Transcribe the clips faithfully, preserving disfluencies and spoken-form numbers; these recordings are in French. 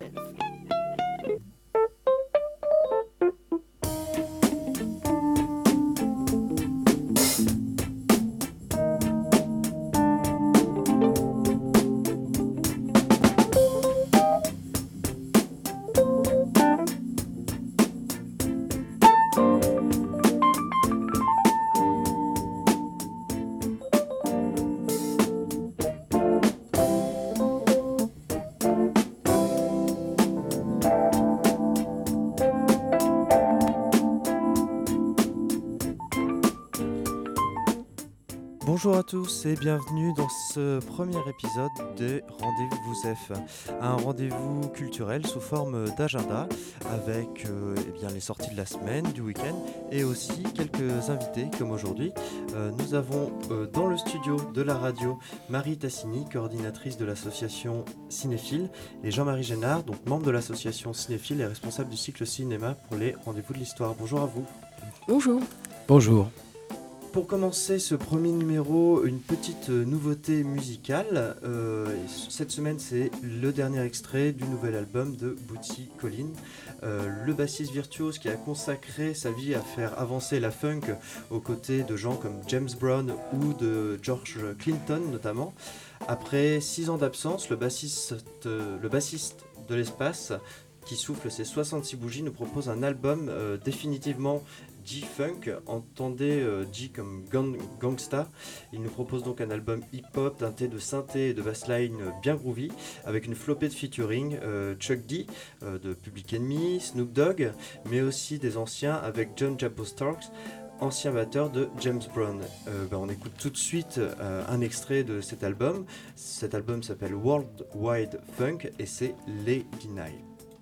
Bonjour à tous et bienvenue dans ce premier épisode de Rendez-vous F, un rendez-vous culturel sous forme d'agenda avec euh, eh bien, les sorties de la semaine, du week-end et aussi quelques invités comme aujourd'hui. Euh, nous avons euh, dans le studio de la radio Marie Tassini, coordinatrice de l'association Cinéphile, et Jean-Marie Génard, donc membre de l'association Cinéphile et responsable du cycle cinéma pour les Rendez-vous de l'Histoire. Bonjour à vous. Bonjour. Bonjour. Pour commencer ce premier numéro, une petite nouveauté musicale. Euh, cette semaine, c'est le dernier extrait du nouvel album de Bootsy Collins, euh, le bassiste virtuose qui a consacré sa vie à faire avancer la funk aux côtés de gens comme James Brown ou de George Clinton notamment. Après six ans d'absence, le bassiste, euh, le bassiste de l'espace qui souffle ses soixante-six bougies nous propose un album euh, définitivement G-Funk, entendez euh, G comme gang- gangsta. Il nous propose donc un album hip-hop teinté de synthé et de bassline bien groovy, avec une flopée de featuring, euh, Chuck D euh, de Public Enemy, Snoop Dogg, mais aussi des anciens avec John Jabbo Starks, ancien batteur de James Brown. Euh, bah, on écoute tout de suite euh, un extrait de cet album. Cet album s'appelle World Wide Funk et c'est Lady Night.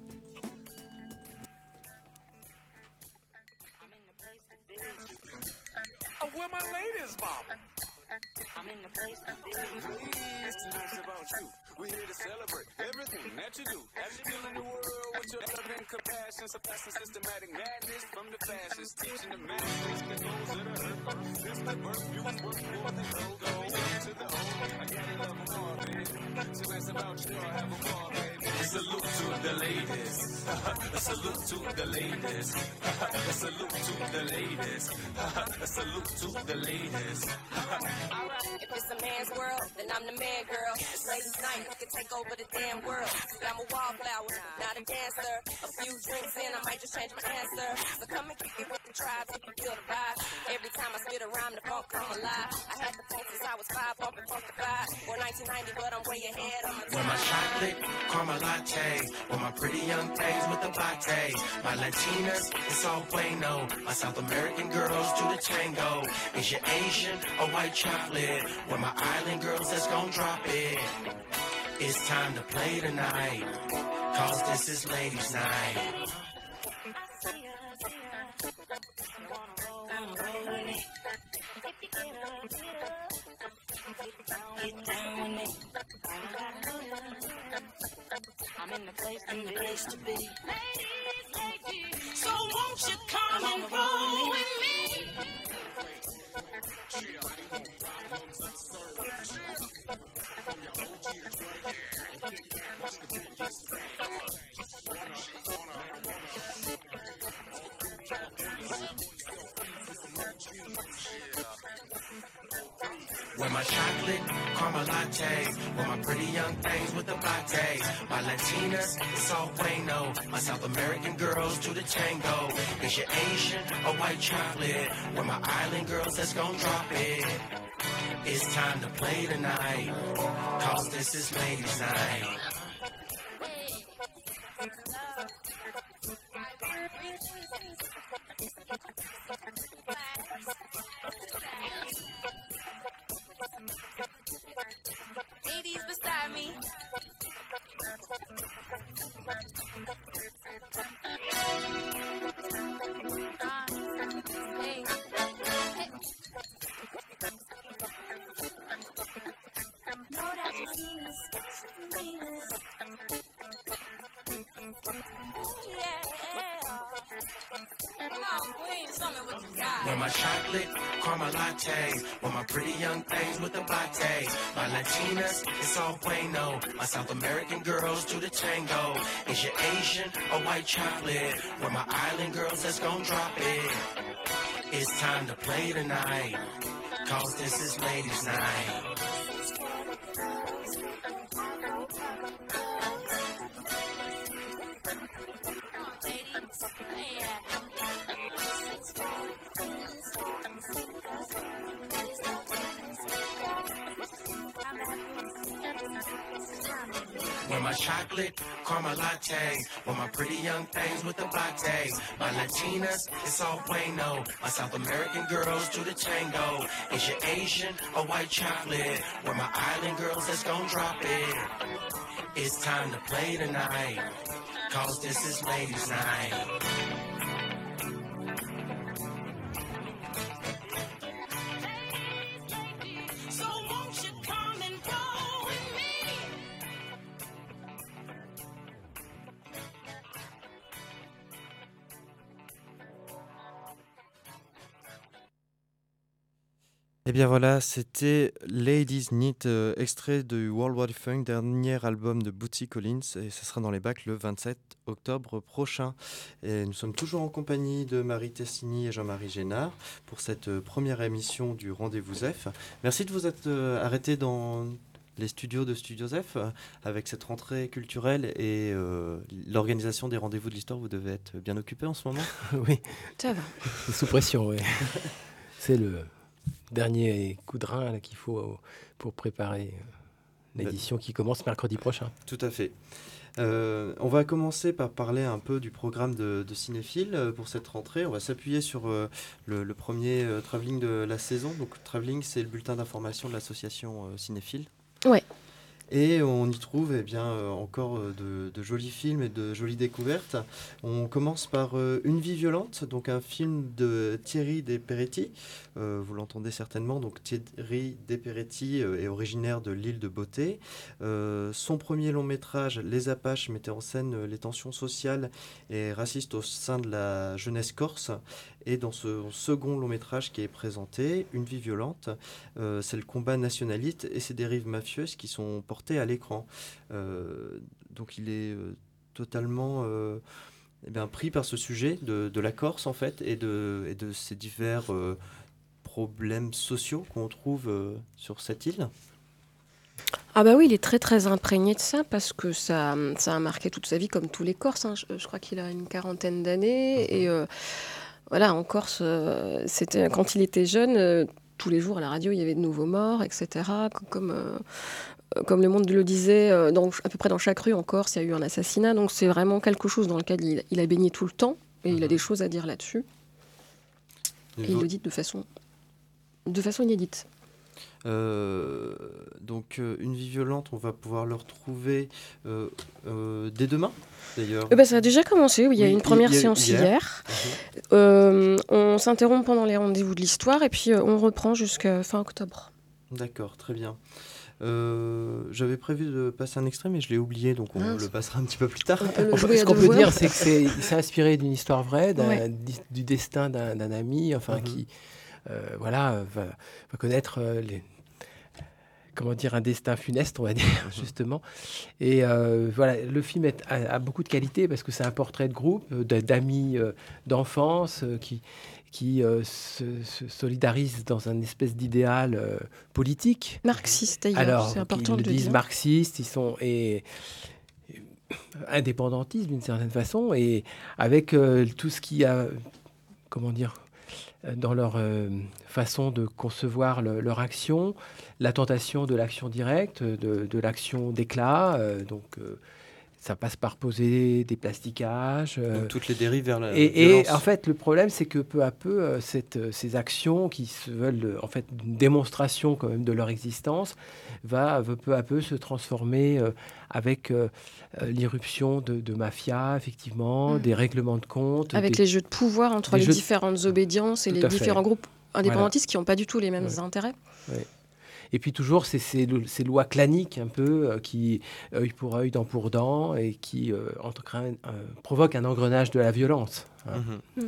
Where my ladies, Bob? I'm in the place to be. Please tell us about you. We're here to celebrate everything that you do. As you deal in the world with your love and compassion, surpassing systematic madness from the fascists, teaching the masses the goals that are hurt. This the birth, you was worth more than gold. Go to the old. I gotta love them all, baby. So that's about you. I have them all, baby. A salute to the ladies. A salute to the ladies. A salute to the ladies. A salute to the ladies. Alright, if it's a man's world, then I'm the man, girl. It's ladies' night, you can take over the damn world. I'm a wallflower, not a dancer. A few drinks in, I might just change my answer. So come and kick it with the tribe if you feel the vibe. Every time I spit a rhyme, the funk come alive. I had the funk since I was five, bumping funk to five. Or nineteen ninety, but I'm way ahead of my time. With my chocolate caramel latte, with my pretty young things with the latte. My Latinas, it's all bueno. My South American girls do the tango. Is you Asian or white chocolate? With my island girls that's gon' drop it. It's time to play tonight, cause this is ladies' night. Get down with me. I'm in the place, in the place to be. Ladies, ladies. So won't you come and roll with me? With my chocolate caramel latte, with my pretty young things with the latte. My Latinas, it's all bueno. My South American girls do the tango. Is you Asian or white chocolate? With my island girls that's gon' drop it. It's time to play tonight, cause this is ladies' night. Ladies beside me. Hey. Yeah. Where my chocolate, caramel lattes, where my pretty young things with the lattes. My Latinas, it's all bueno. My South American girls do the tango. Is you Asian or white chocolate? Where my island girls that's gon' drop it. It's time to play tonight, cause this is ladies' night. Where my chocolate, caramel lattes, where my pretty young things with the lattes. My Latinas, it's all bueno. My South American girls do the tango. Is you Asian or white chocolate? Where my island girls that's gon' drop it. It's time to play tonight, cause this is ladies' night. Et bien voilà, c'était Ladies Night, euh, extrait du World Wide Funk, dernier album de Bootsy Collins, et ce sera dans les bacs le vingt-sept octobre prochain. Et nous sommes toujours en compagnie de Marie Tessini et Jean-Marie Génard pour cette euh, première émission du Rendez-vous Zef. Merci de vous être euh, arrêtés dans les studios de Studio Zef euh, avec cette rentrée culturelle et euh, l'organisation des Rendez-vous de l'Histoire. Vous devez être bien occupés en ce moment. Oui, Ça va. sous pression, oui. C'est le dernier coup de rein là, qu'il faut euh, pour préparer euh, l'édition qui commence mercredi prochain. Tout à fait. Euh, on va commencer par parler un peu du programme de, de Cinéphile euh, pour cette rentrée. On va s'appuyer sur euh, le, le premier euh, travelling de la saison. Donc, travelling, c'est le bulletin d'information de l'association euh, Cinéphile. Ouais. Et on y trouve eh bien, euh, encore euh, de, de jolis films et de jolies découvertes. On commence par euh, Une vie violente, donc un film de Thierry Desperetti. Euh, vous l'entendez certainement. Donc Thierry Desperetti euh, est originaire de l'île de Beauté. Euh, son premier long métrage, Les Apaches, mettait en scène euh, les tensions sociales et racistes au sein de la jeunesse corse. Et dans ce second long métrage qui est présenté, Une vie violente, euh, c'est le combat nationaliste et ses dérives mafieuses qui sont portées à l'écran. Euh, donc il est euh, totalement euh, eh bien, pris par ce sujet de, de la Corse en fait et de, et de ces divers euh, problèmes sociaux qu'on trouve euh, sur cette île. Ah bah oui, il est très très imprégné de ça parce que ça, ça a marqué toute sa vie comme tous les Corses. hein. Je, je crois qu'il a une quarantaine d'années et euh, voilà, en Corse, euh, c'était, quand il était jeune, euh, tous les jours à la radio, il y avait de nouveaux morts, et cetera. Comme, comme, euh, comme Le Monde le disait, euh, dans, à peu près dans chaque rue en Corse, il y a eu un assassinat. Donc c'est vraiment quelque chose dans lequel il, il a baigné tout le temps et il a des choses à dire là-dessus. Et il le dit de façon, de façon inédite. Euh, donc euh, Une vie violente, on va pouvoir le retrouver euh, euh, dès demain d'ailleurs. Eh ben, ça a déjà commencé, oui, il y a Oui, eu une première il y a- séance hier. hier. Mhm. Euh, on s'interrompt pendant les rendez-vous de l'histoire et puis euh, on reprend jusqu'à fin octobre. D'accord, très bien. Euh, j'avais prévu de passer un extrait, mais je l'ai oublié, donc on Mince. le passera un petit peu plus tard. On peut le Enfin, jouer ce à qu'on deux peut voix. dire, c'est que c'est, il s'est inspiré d'une histoire vraie, d'un- Ouais. di- du destin d'un, d'un ami, enfin Mhm. qui, euh, voilà, va, va connaître euh, les, comment dire, un destin funeste, on va dire, justement. Et euh, voilà, le film est- a, a beaucoup de qualité parce que c'est un portrait de groupe, euh, de- d'amis euh, d'enfance euh, qui, qui euh, se, se solidarisent dans un espèce d'idéal euh, politique. Marxiste d'ailleurs, Alors, c'est important ils de le le disent dire. marxistes, ils sont et, et indépendantistes d'une certaine façon, et avec euh, tout ce qui a, comment dire, euh, dans leur euh, façon de concevoir le- leur action, la tentation de l'action directe, de, de l'action d'éclat, euh, donc euh, ça passe par poser des plastiquages. euh, Donc toutes les dérives vers la et, et violence. en fait, le problème, c'est que peu à peu, euh, cette, euh, ces actions qui se veulent euh, en fait une démonstration quand même de leur existence, va, va peu à peu se transformer euh, avec euh, euh, l'irruption de, de mafias, effectivement, Mm. des règlements de compte. Avec des- les jeux de pouvoir entre des les jeux de- différentes obédiences et Tout les à fait. différents groupes indépendantistes qui n'ont pas du tout les mêmes Ouais. intérêts. Et puis toujours ces, ces, ces lois claniques un peu, euh, qui, œil pour œil, dent pour dent, et qui euh, entraînent, euh, provoquent un engrenage de la violence. Hein. Mm-hmm. Mm.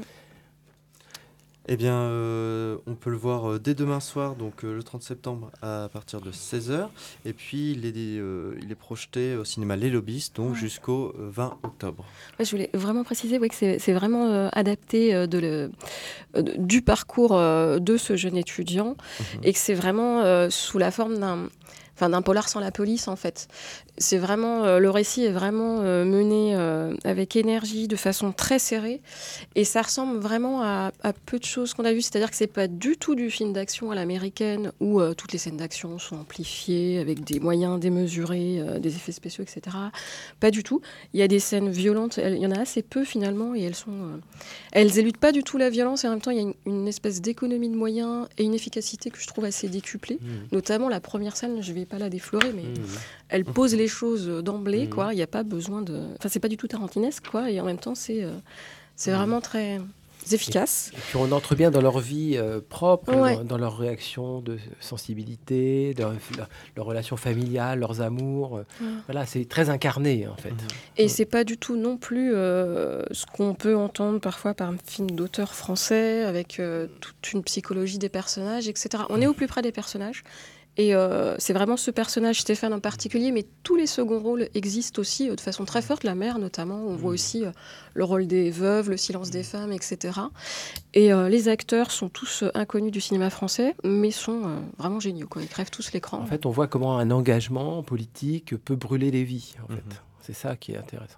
Eh bien, euh, on peut le voir euh, dès demain soir, donc euh, le trente septembre, à partir de seize heures. Et puis, il est, euh, il est projeté au cinéma Les Lobbyistes, donc ouais. jusqu'au euh, vingt octobre. Ouais, je voulais vraiment préciser ouais, que c'est, c'est vraiment euh, adapté euh, de le, euh, du parcours euh, de ce jeune étudiant mmh. et que c'est vraiment euh, sous la forme d'un... Enfin, d'un polar sans la police, en fait. C'est vraiment, euh, le récit est vraiment euh, mené euh, avec énergie, de façon très serrée. Et ça ressemble vraiment à, à peu de choses qu'on a vues. C'est-à-dire que c'est pas du tout du film d'action à l'américaine, où euh, toutes les scènes d'action sont amplifiées, avec des moyens démesurés, euh, des effets spéciaux, et cetera. Pas du tout. Il y a des scènes violentes. Il y en a assez peu, finalement, et elles sont... Euh, elles éludent pas du tout la violence, et en même temps, il y a une, une espèce d'économie de moyens et une efficacité que je trouve assez décuplée. Mmh. Notamment la première scène, je vais pas la déflorer, mais mmh. elle pose les choses d'emblée, mmh. quoi. Il n'y a pas besoin de... Enfin, c'est pas du tout tarantinesque, quoi. Et en même temps, c'est, euh, c'est mmh. vraiment très efficace. Et, et puis on entre bien dans leur vie euh, propre, ouais. dans, dans leurs réactions de sensibilité, de, leur, leur relation familiale, leurs amours. Euh, ouais. Voilà, c'est très incarné, en fait. Mmh. Et mmh. c'est pas du tout non plus euh, ce qu'on peut entendre parfois par un film d'auteur français, avec euh, toute une psychologie des personnages, et cetera. On est au plus près des personnages. Et euh, c'est vraiment ce personnage, Stéphane en particulier, mais tous les seconds rôles existent aussi euh, de façon très forte. La mère, notamment, on voit aussi euh, le rôle des veuves, le silence des femmes, et cetera. Et euh, les acteurs sont tous euh, inconnus du cinéma français, mais sont euh, vraiment géniaux, quoi. Ils crèvent tous l'écran. En fait, on voit comment un engagement politique peut brûler les vies, en fait. Mm-hmm. C'est ça qui est intéressant.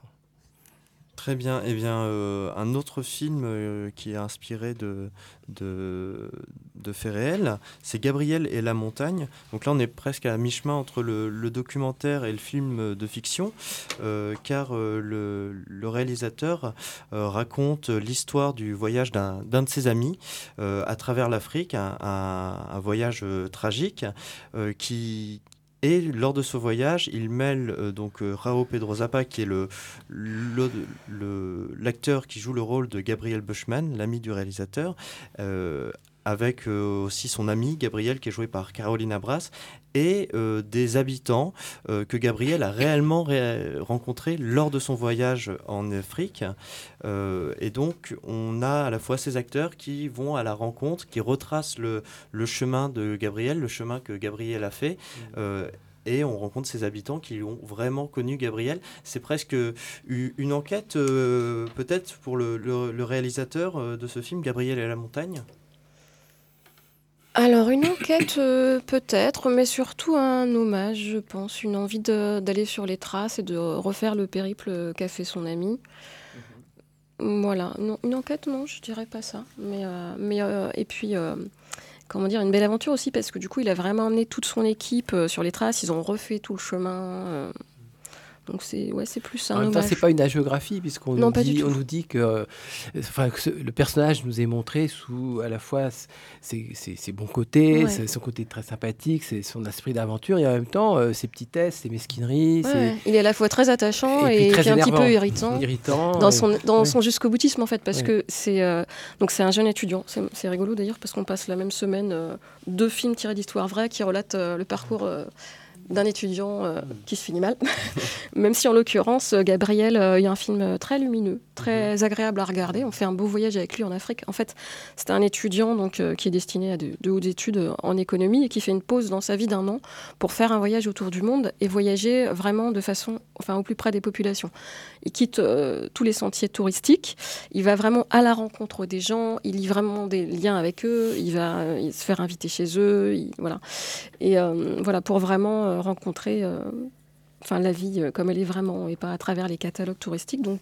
Très bien. Eh bien, euh, un autre film euh, qui est inspiré de, de, de faits réels, c'est Gabriel et la montagne. Donc là, on est presque à mi-chemin entre le, le documentaire et le film de fiction, euh, car euh, le, le réalisateur euh, raconte l'histoire du voyage d'un, d'un de ses amis euh, à travers l'Afrique, un, un, un voyage euh, tragique euh, qui... Et lors de ce voyage, il mêle euh, donc euh, Raó Pedro Zappa, qui est le, le, le, l'acteur qui joue le rôle de Gabriel Bushman, l'ami du réalisateur, euh, avec euh, aussi son ami Gabriel, qui est joué par Carolina Brass, et euh, des habitants euh, que Gabriel a réellement ré- rencontrés lors de son voyage en Afrique. Euh, et donc, on a à la fois ces acteurs qui vont à la rencontre, qui retracent le, le chemin de Gabriel, le chemin que Gabriel a fait. Euh, et on rencontre ces habitants qui ont vraiment connu Gabriel. C'est presque une enquête, euh, peut-être, pour le, le, le réalisateur euh, de ce film, Gabriel et la montagne. Alors, une enquête, euh, peut-être, mais surtout un hommage, je pense. Une envie de, d'aller sur les traces et de refaire le périple qu'a fait son ami. Mm-hmm. Voilà. Non, une enquête, non, je dirais pas ça. Mais, euh, mais, euh, et puis, euh, comment dire, une belle aventure aussi, parce que du coup, il a vraiment emmené toute son équipe euh, sur les traces. Ils ont refait tout le chemin. Euh, Donc c'est, ouais, c'est plus un en même hommage. temps, c'est pas une hagiographie, puisqu'on non, nous, dit, on nous dit que, euh, enfin, que ce, le personnage nous est montré sous à la fois ses, ses, ses bons côtés, ouais. ses, son côté très sympathique, ses, son esprit d'aventure, et en même temps euh, ses petitesses, ses mesquineries. Ouais, ses... ouais. Il est à la fois très attachant et, et, et très puis un petit peu irritant, irritant dans et... son, dans ouais. son jusqu'au-boutisme en fait, parce ouais. que c'est, euh, donc c'est un jeune étudiant. C'est, c'est rigolo d'ailleurs parce qu'on passe la même semaine euh, deux films tirés d'histoires vraies qui relatent euh, le parcours euh, d'un étudiant euh, qui se finit mal. Même si en l'occurrence, Gabriel, euh, il y a un film très lumineux, très agréable à regarder. On fait un beau voyage avec lui en Afrique. En fait, c'est un étudiant donc, euh, qui est destiné à de, de hautes études en économie et qui fait une pause dans sa vie d'un an pour faire un voyage autour du monde et voyager vraiment de façon, enfin, au plus près des populations. Il quitte euh, tous les sentiers touristiques. Il va vraiment à la rencontre des gens. Il lie vraiment des liens avec eux. Il va euh, il se faire inviter chez eux. Il, voilà. Et euh, voilà, pour vraiment euh, rencontrer euh, enfin, la vie euh, comme elle est vraiment et pas à travers les catalogues touristiques. Donc,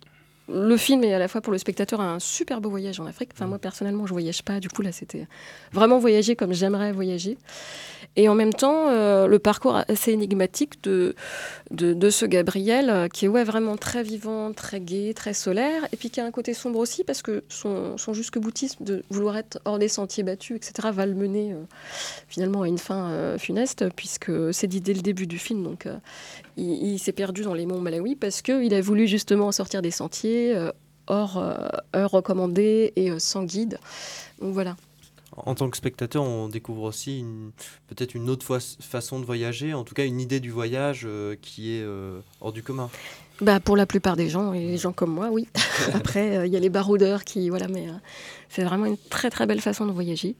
le film est à la fois pour le spectateur un super beau voyage en Afrique. Enfin, moi, personnellement, je ne voyage pas. Du coup, là, c'était vraiment voyager comme j'aimerais voyager. Et en même temps, euh, le parcours assez énigmatique de, de, de ce Gabriel, euh, qui est ouais, vraiment très vivant, très gai, très solaire, et puis qui a un côté sombre aussi, parce que son, son jusque-boutisme de vouloir être hors des sentiers battus, et cetera, va le mener euh, finalement à une fin euh, funeste, puisque c'est dit dès le début du film. Donc, euh, il, il s'est perdu dans les monts Malawi, parce qu'il a voulu justement sortir des sentiers, euh, hors euh, heure recommandée et euh, sans guide. Donc voilà. En tant que spectateur, on découvre aussi une, peut-être une autre fois- façon de voyager, en tout cas une idée du voyage euh, qui est euh, hors du commun. Bah, pour la plupart des gens, et les gens comme moi, oui. Après, il euh, y a les baroudeurs qui... Voilà, mais euh, c'est vraiment une très très belle façon de voyager.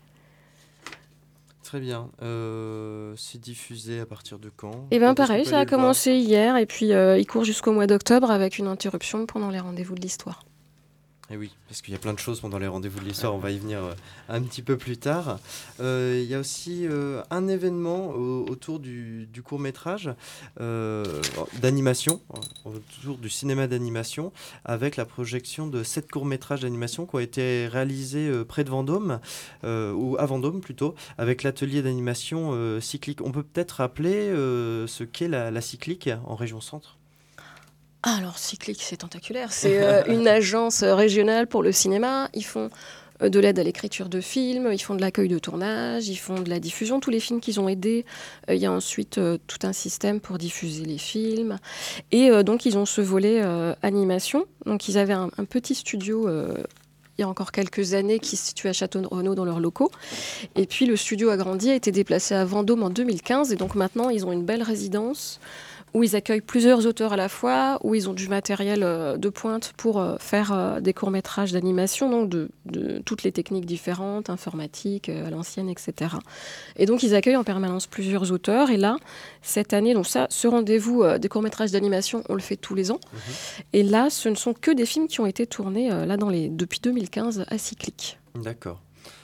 Très bien. Euh, c'est diffusé à partir de quand? Et bien Quand est-ce pareil, qu'on peut ça a aller le voir? commencé hier, et puis euh, il court jusqu'au mois d'octobre avec une interruption pendant les rendez-vous de l'histoire. Eh oui, parce qu'il y a plein de choses pendant les rendez-vous de l'histoire, on va y venir euh, un petit peu plus tard. Euh, Il y a aussi euh, un événement au- autour du, du court-métrage euh, d'animation, autour du cinéma d'animation, avec la projection de sept courts-métrages d'animation qui ont été réalisés euh, près de Vendôme, euh, ou à Vendôme plutôt, avec l'atelier d'animation euh, cyclique. On peut peut-être rappeler euh, ce qu'est la, la cyclique en région centre? Ah, alors, Cyclique, c'est tentaculaire. C'est euh, une agence euh, régionale pour le cinéma. Ils font euh, de l'aide à l'écriture de films, ils font de l'accueil de tournage, ils font de la diffusion. Tous les films qu'ils ont aidés, euh, il y a ensuite euh, tout un système pour diffuser les films. Et euh, donc, ils ont ce volet euh, animation. Donc, ils avaient un, un petit studio... euh, il y a encore quelques années, qui se situait à Château-Renaud dans leurs locaux. Et puis, le studio a grandi, a été déplacé à Vendôme en deux mille quinze. Et donc, maintenant, ils ont une belle résidence où ils accueillent plusieurs auteurs à la fois, où ils ont du matériel euh, de pointe pour euh, faire euh, des courts-métrages d'animation, donc de, de toutes les techniques différentes, informatiques, euh, à l'ancienne, et cetera. Et donc, ils accueillent en permanence plusieurs auteurs. Et là, cette année, donc ça, ce rendez-vous euh, des courts-métrages d'animation, on le fait tous les ans. Mmh. Et là, ce ne sont que des films qui ont été tournés euh, là, dans les, depuis deux mille quinze à Cyclique. D'accord.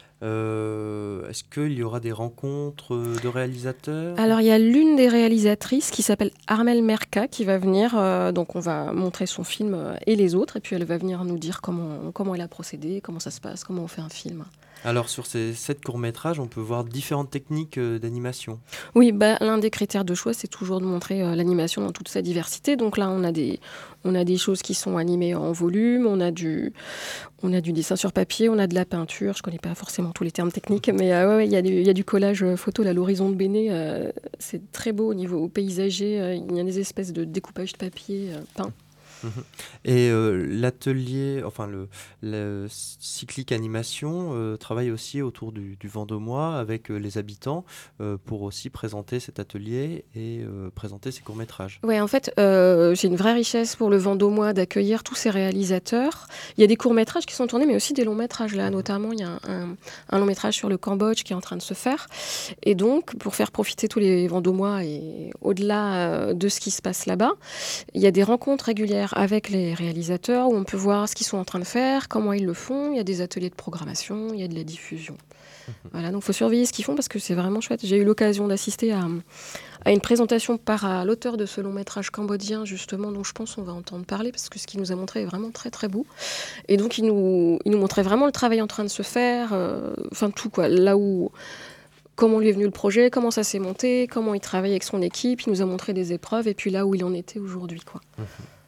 Euh, est-ce qu'il y aura des rencontres de réalisateurs? Alors, il y a l'une des réalisatrices qui s'appelle Armelle Merca qui va venir. Euh, donc, on va montrer son film euh, et les autres. Et puis, elle va venir nous dire comment, comment elle a procédé, comment ça se passe, comment on fait un film. Alors, sur ces sept courts-métrages, on peut voir différentes techniques euh, d'animation. Oui, bah, l'un des critères de choix, c'est toujours de montrer euh, l'animation dans toute sa diversité. Donc là, on a, des, on a des choses qui sont animées en volume, on a, du, on a du dessin sur papier, on a de la peinture. Je ne connais pas forcément tous les termes techniques, mais euh, ouais, ouais, y a du, y a du collage photo. Là, l'horizon de Béné, euh, c'est très beau au niveau paysager. Euh, il y a des espèces de découpage de papier euh, peint. Et euh, l'atelier, enfin le, le cyclique animation euh, travaille aussi autour du, du Vendômois avec euh, les habitants euh, pour aussi présenter cet atelier et euh, présenter ses courts-métrages. Oui, en fait, euh, j'ai une vraie richesse pour le Vendômois d'accueillir tous ces réalisateurs. Il y a des courts-métrages qui sont tournés, mais aussi des longs-métrages. Là, notamment, il y a un, un long-métrage sur le Cambodge qui est en train de se faire. Et donc, pour faire profiter tous les Vendômois et au-delà euh, de ce qui se passe là-bas, il y a des rencontres régulières avec les réalisateurs où on peut voir ce qu'ils sont en train de faire, comment ils le font. Il y a des ateliers de programmation, il y a de la diffusion. Mmh. Voilà, donc il faut surveiller ce qu'ils font parce que c'est vraiment chouette. J'ai eu l'occasion d'assister à, à une présentation par l'auteur de ce long métrage cambodgien, justement, dont je pense qu'on va entendre parler parce que ce qu'il nous a montré est vraiment très très beau. Et donc il nous, il nous montrait vraiment le travail en train de se faire, euh, enfin tout quoi, là où... Comment lui est venu le projet, comment ça s'est monté, comment il travaille avec son équipe. Il nous a montré des épreuves et puis là où il en était aujourd'hui, quoi. Mmh.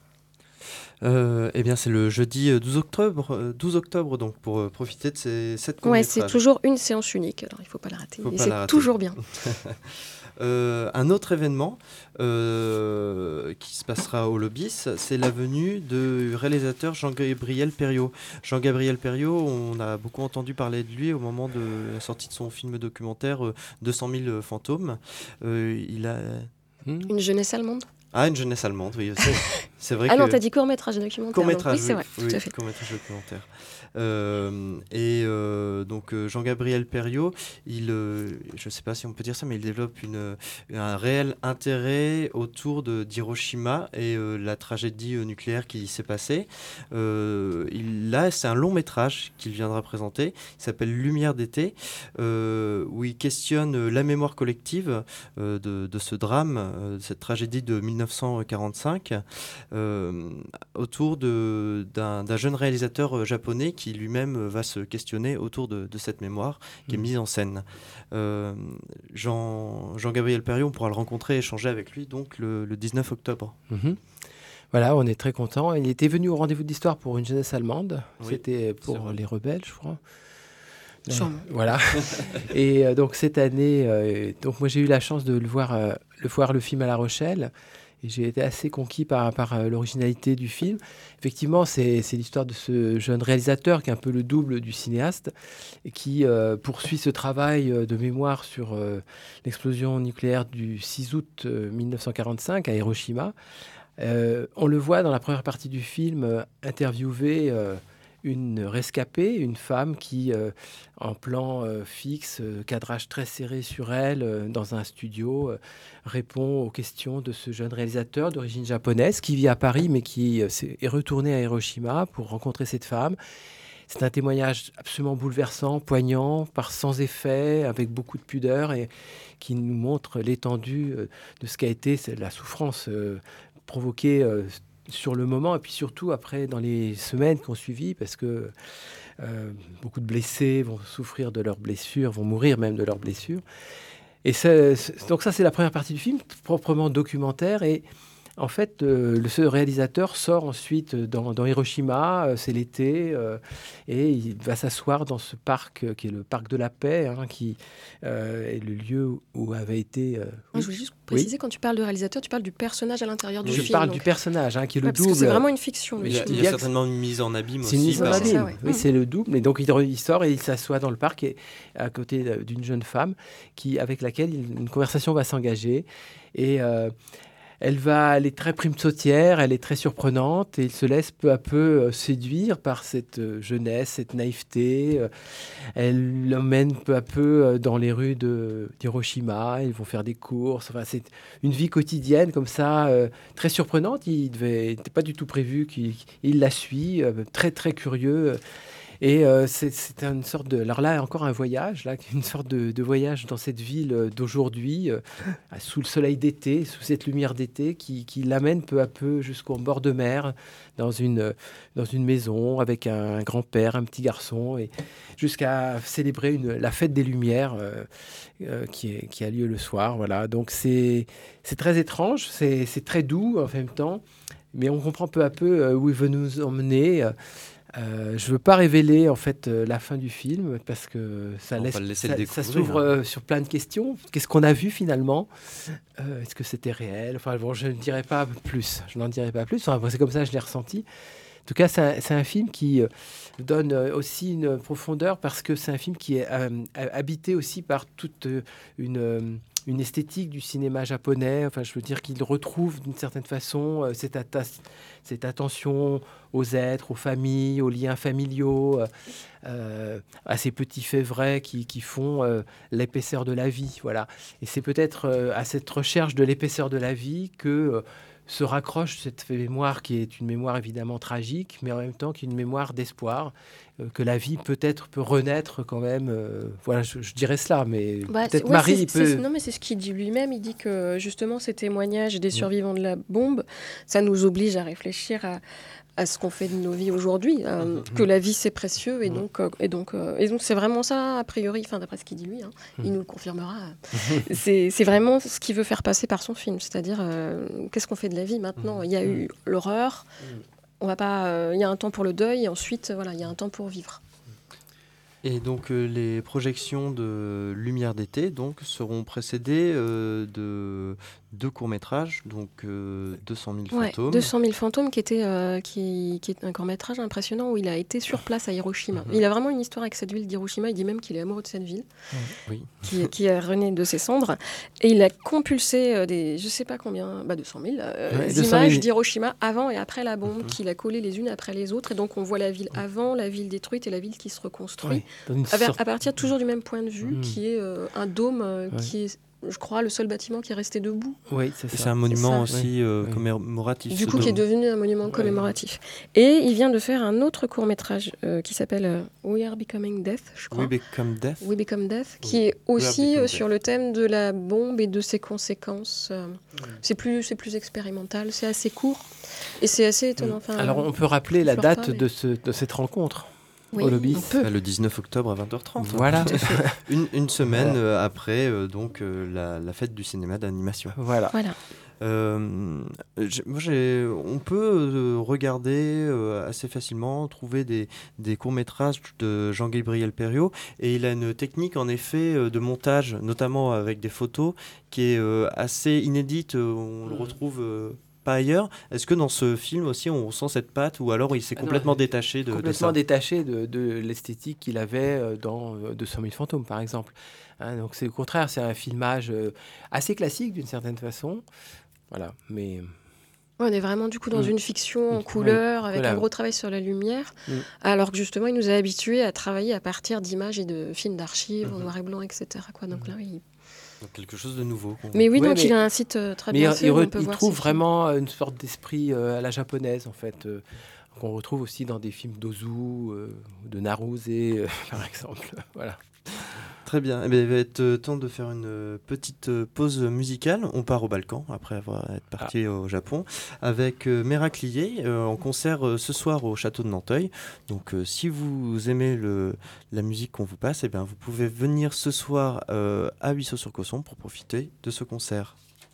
Euh, eh bien, c'est le jeudi douze octobre, douze octobre donc, pour euh, profiter de ces sept courts-métrages. Oui, c'est toujours une séance unique, alors il ne faut pas la rater. Faut et pas c'est la rater. Toujours bien. euh, un autre événement euh, qui se passera au Lobis, c'est la venue du réalisateur Jean-Gabriel Perriot. Jean-Gabriel Perriot, on a beaucoup entendu parler de lui au moment de la sortie de son film documentaire euh, deux cent mille fantômes. Euh, il a... Hmm Une jeunesse allemande. Ah, une jeunesse allemande, oui. C'est, c'est vrai ah que... non, t'as dit court-métrage documentaire. Court-métrage, oui, c'est vrai, oui, tout à fait. Court-métrage documentaire. Euh, et euh, donc Jean-Gabriel Perriot, il, euh, je ne sais pas si on peut dire ça, mais il développe une, un réel intérêt autour de, d'Hiroshima et euh, la tragédie nucléaire qui s'est passée. Euh, il, là, c'est un long métrage qu'il viendra présenter, il s'appelle Lumière d'été, euh, où il questionne la mémoire collective euh, de, de ce drame, euh, de cette tragédie de dix-neuf cent quarante-cinq, euh, autour de, d'un, d'un jeune réalisateur japonais qui lui-même va se questionner autour de, de cette mémoire qui mmh. est mise en scène. Euh, Jean, Jean-Gabriel Perriot, on pourra le rencontrer et échanger avec lui donc le, le dix-neuf octobre. Mmh. Voilà, on est très contents. Il était venu au rendez-vous d'histoire pour une jeunesse allemande. Oui, C'était pour les rebelles, je crois. Euh, voilà. Et euh, donc cette année, euh, donc moi j'ai eu la chance de le voir, euh, le voir le film à La Rochelle. et j'ai été assez conquis par, par euh, l'originalité du film. Effectivement, c'est, c'est l'histoire de ce jeune réalisateur qui est un peu le double du cinéaste et qui euh, poursuit ce travail de mémoire sur euh, l'explosion nucléaire du six août euh, mille neuf cent quarante-cinq à Hiroshima. Euh, on le voit dans la première partie du film euh, interviewer euh, une rescapée, une femme qui, euh, en plan euh, fixe, euh, cadrage très serré sur elle, euh, dans un studio, euh, répond aux questions de ce jeune réalisateur d'origine japonaise qui vit à Paris mais qui euh, est retourné à Hiroshima pour rencontrer cette femme. C'est un témoignage absolument bouleversant, poignant, par sans effet, avec beaucoup de pudeur et qui nous montre l'étendue euh, de ce qu'a été la souffrance euh, provoquée euh, sur le moment et puis surtout après dans les semaines qui ont suivi parce que euh, beaucoup de blessés vont souffrir de leurs blessures, vont mourir même de leurs blessures. Et c'est, c'est, donc ça c'est la première partie du film, proprement documentaire et en fait, euh, le, ce réalisateur sort ensuite dans, dans Hiroshima, euh, c'est l'été, euh, et il va s'asseoir dans ce parc euh, qui est le parc de la paix, hein, qui euh, est le lieu où avait été... Euh, oui, je voulais juste préciser, oui. Quand tu parles de réalisateur, tu parles du personnage à l'intérieur du je film. Je parle donc. du personnage, hein, qui est ouais, le parce double. Que c'est vraiment une fiction. Il y a, il y a certainement une mise en abîme c'est aussi. Une mise en par... abîme, ça, ouais. oui, mmh. c'est le double. Et donc il, il sort et il s'assoit dans le parc et, à côté d'une jeune femme qui, avec laquelle il, une conversation va s'engager. Et... Euh, Elle, va, elle est très prime sautière, elle est très surprenante et il se laisse peu à peu euh, séduire par cette euh, jeunesse, cette naïveté. Euh, elle l'emmène peu à peu euh, dans les rues de, d'Hiroshima, ils vont faire des courses. Enfin, c'est une vie quotidienne comme ça, euh, très surprenante. Il n'était pas du tout prévu qu'il il la suit, euh, très très curieux. Et euh, c'est, c'est une sorte de... Alors là, encore un voyage, là, une sorte de, de voyage dans cette ville d'aujourd'hui, euh, sous le soleil d'été, sous cette lumière d'été, qui, qui l'amène peu à peu jusqu'au bord de mer, dans une, dans une maison, avec un, un grand-père, un petit garçon, et jusqu'à célébrer une, la fête des Lumières euh, euh, qui, est, qui a lieu le soir. Voilà. Donc c'est, c'est très étrange, c'est, c'est très doux en même temps, mais on comprend peu à peu euh, où il veut nous emmener. Euh, Euh, je ne veux pas révéler en fait euh, la fin du film parce que ça, On laisse, va le laisser ça, le ça découvrir, s'ouvre hein. euh, sur plein de questions. Qu'est-ce qu'on a vu finalement euh, Est-ce que c'était réel? Enfin bon, je ne dirai pas plus. Je n'en dirai pas plus. Enfin, bon, c'est comme ça que je l'ai ressenti. En tout cas, c'est un, c'est un film qui euh, donne euh, aussi une profondeur parce que c'est un film qui est euh, habité aussi par toute euh, une... Euh, une esthétique du cinéma japonais, enfin je veux dire qu'il retrouve d'une certaine façon euh, cette, atta- cette attention aux êtres, aux familles, aux liens familiaux, euh, à ces petits faits vrais qui, qui font euh, l'épaisseur de la vie, voilà. Et c'est peut-être euh, à cette recherche de l'épaisseur de la vie que euh, se raccroche cette mémoire qui est une mémoire évidemment tragique, mais en même temps qui est une mémoire d'espoir, euh, que la vie peut-être peut renaître quand même. Euh, voilà, je, je dirais cela, mais bah, peut-être ouais, Marie c'est, peut... c'est, non, mais c'est ce qu'il dit lui-même. Il dit que justement ces témoignages des survivants de la bombe, ça nous oblige à réfléchir à, à ce qu'on fait de nos vies aujourd'hui, euh, mmh. que la vie c'est précieux et donc euh, et donc euh, et donc c'est vraiment ça a priori, enfin d'après ce qu'il dit lui, hein, mmh. il nous le confirmera. c'est c'est vraiment ce qu'il veut faire passer par son film, c'est-à-dire euh, qu'est-ce qu'on fait de la vie maintenant. mmh. Il y a eu l'horreur, mmh. on va pas, il euh, y a un temps pour le deuil et ensuite voilà il y a un temps pour vivre. Et donc euh, les projections de Lumière d'été donc seront précédées euh, de deux courts-métrages, donc euh, deux cent mille fantômes. Ouais, deux cent mille fantômes qui était euh, qui, qui est un court-métrage impressionnant où il a été sur place à Hiroshima. Mm-hmm. Il a vraiment une histoire avec cette ville d'Hiroshima, il dit même qu'il est amoureux de cette ville. Oui. Qui, qui est rené de ses cendres et il a compulsé euh, des je sais pas combien bah deux cent mille euh, ouais, images d'Hiroshima avant et après la bombe mm-hmm. qu'il a collées les unes après les autres et donc on voit la ville avant, la ville détruite et la ville qui se reconstruit. Oui. À, sorte... à partir toujours du même point de vue, mmh. qui est euh, un dôme euh, ouais. qui est, je crois, le seul bâtiment qui est resté debout. Oui, c'est ça. Et c'est un monument c'est aussi euh, oui. commémoratif. Du coup, dôme. qui est devenu un monument ouais. commémoratif. Et il vient de faire un autre court-métrage euh, qui s'appelle euh, We Are Becoming Death, je crois. We Become Death. We Become Death, oui. qui est aussi euh, sur le thème de la bombe et de ses conséquences. Euh, mmh. C'est plus, c'est plus expérimental, c'est assez court et c'est assez étonnant. Mmh. Enfin, alors, on peut rappeler la date pas, mais... de, ce, de cette rencontre. Oui, le dix-neuf octobre à vingt heures trente. Voilà. une, une semaine euh, après euh, donc, euh, la, la fête du cinéma d'animation. Voilà. voilà. Euh, j'ai- moi, j'ai- on peut euh, regarder euh, assez facilement, trouver des, des courts-métrages de Jean-Gabriel Perriot, et il a une technique en effet euh, de montage, notamment avec des photos, qui est euh, assez inédite. euh, On le Mhm. retrouve euh, pas ailleurs. Est-ce que dans ce film aussi, on sent cette patte, ou alors il s'est Ah non, complètement euh, détaché de, de Complètement ça? détaché de, de l'esthétique qu'il avait euh, dans euh, deux cent mille fantômes, par exemple. Hein, donc c'est au contraire, c'est un filmage euh, assez classique d'une certaine façon. Voilà, mais Ouais, on est vraiment du coup dans Mm. une fiction en Oui, couleur, avec voilà. un gros travail sur la lumière, Mm. alors que justement, il nous a habitués à travailler à partir d'images et de films d'archives en Mhm. noir et blanc, et cetera, quoi. Donc là, il... Donc quelque chose de nouveau. qu'on- Mais oui, Ouais, donc mais- il a un site euh, très Mais bien il, fait il où on re- peut il voir trouve ses films. vraiment une sorte d'esprit euh, à la japonaise, en fait, euh, qu'on retrouve aussi dans des films d'Ozu, euh, ou de Naruse, euh, par exemple. Voilà. Très bien. Eh bien, il va être euh, temps de faire une euh, petite euh, pause musicale. On part au Balkan après avoir été parti au Japon avec euh, Méraklié euh, en concert euh, ce soir au château de Nanteuil. Donc, euh, si vous aimez le, la musique qu'on vous passe, eh bien, vous pouvez venir ce soir euh, à Huisseau-sur-Cosson pour profiter de ce concert.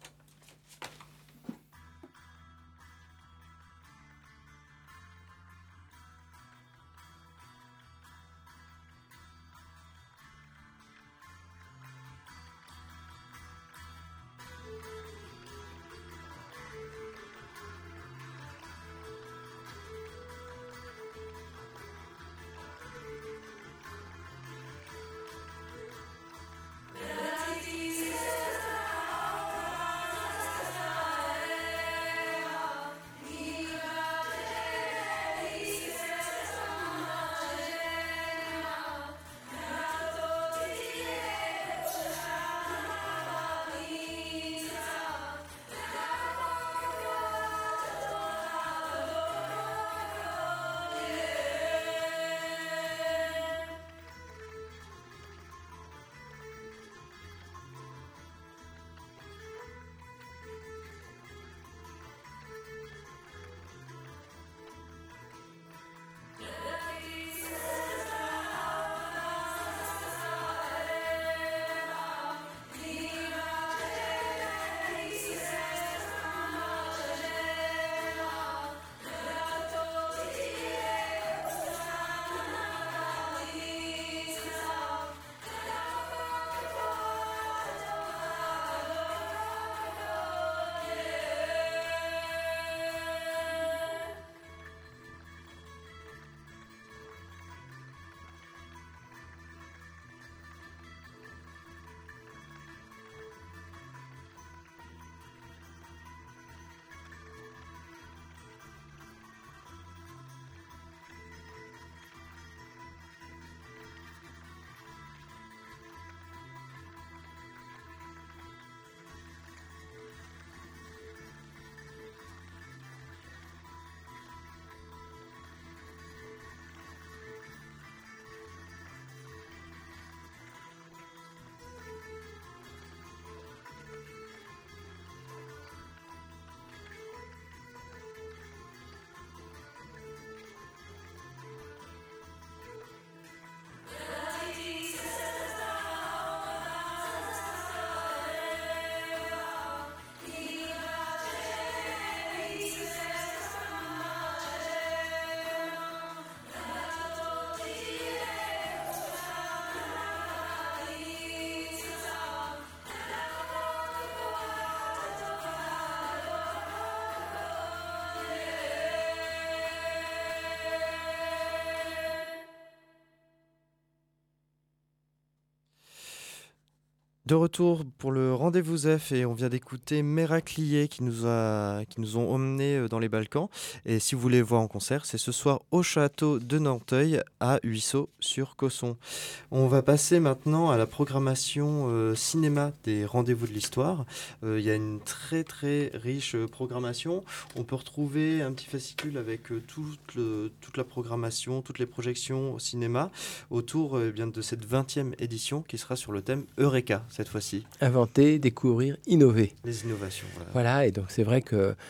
De retour pour le rendez-vous F et on vient d'écouter Méraklié qui nous a qui nous ont emmenés euh, dans les Balkans. Et si vous voulez voir en concert, c'est ce soir au château de Nanteuil à Huisseau-sur-Cosson. On va passer maintenant à la programmation euh, cinéma des rendez-vous de l'histoire. Euh, Il y a une très très riche euh, programmation. On peut retrouver un petit fascicule avec euh, toute, le- toute la programmation, toutes les projections au cinéma autour euh, eh bien, de cette vingtième édition qui sera sur le thème Eureka cette fois-ci, Inventer, découvrir, innover. les innovations. Voilà. Voilà, et donc c'est vrai que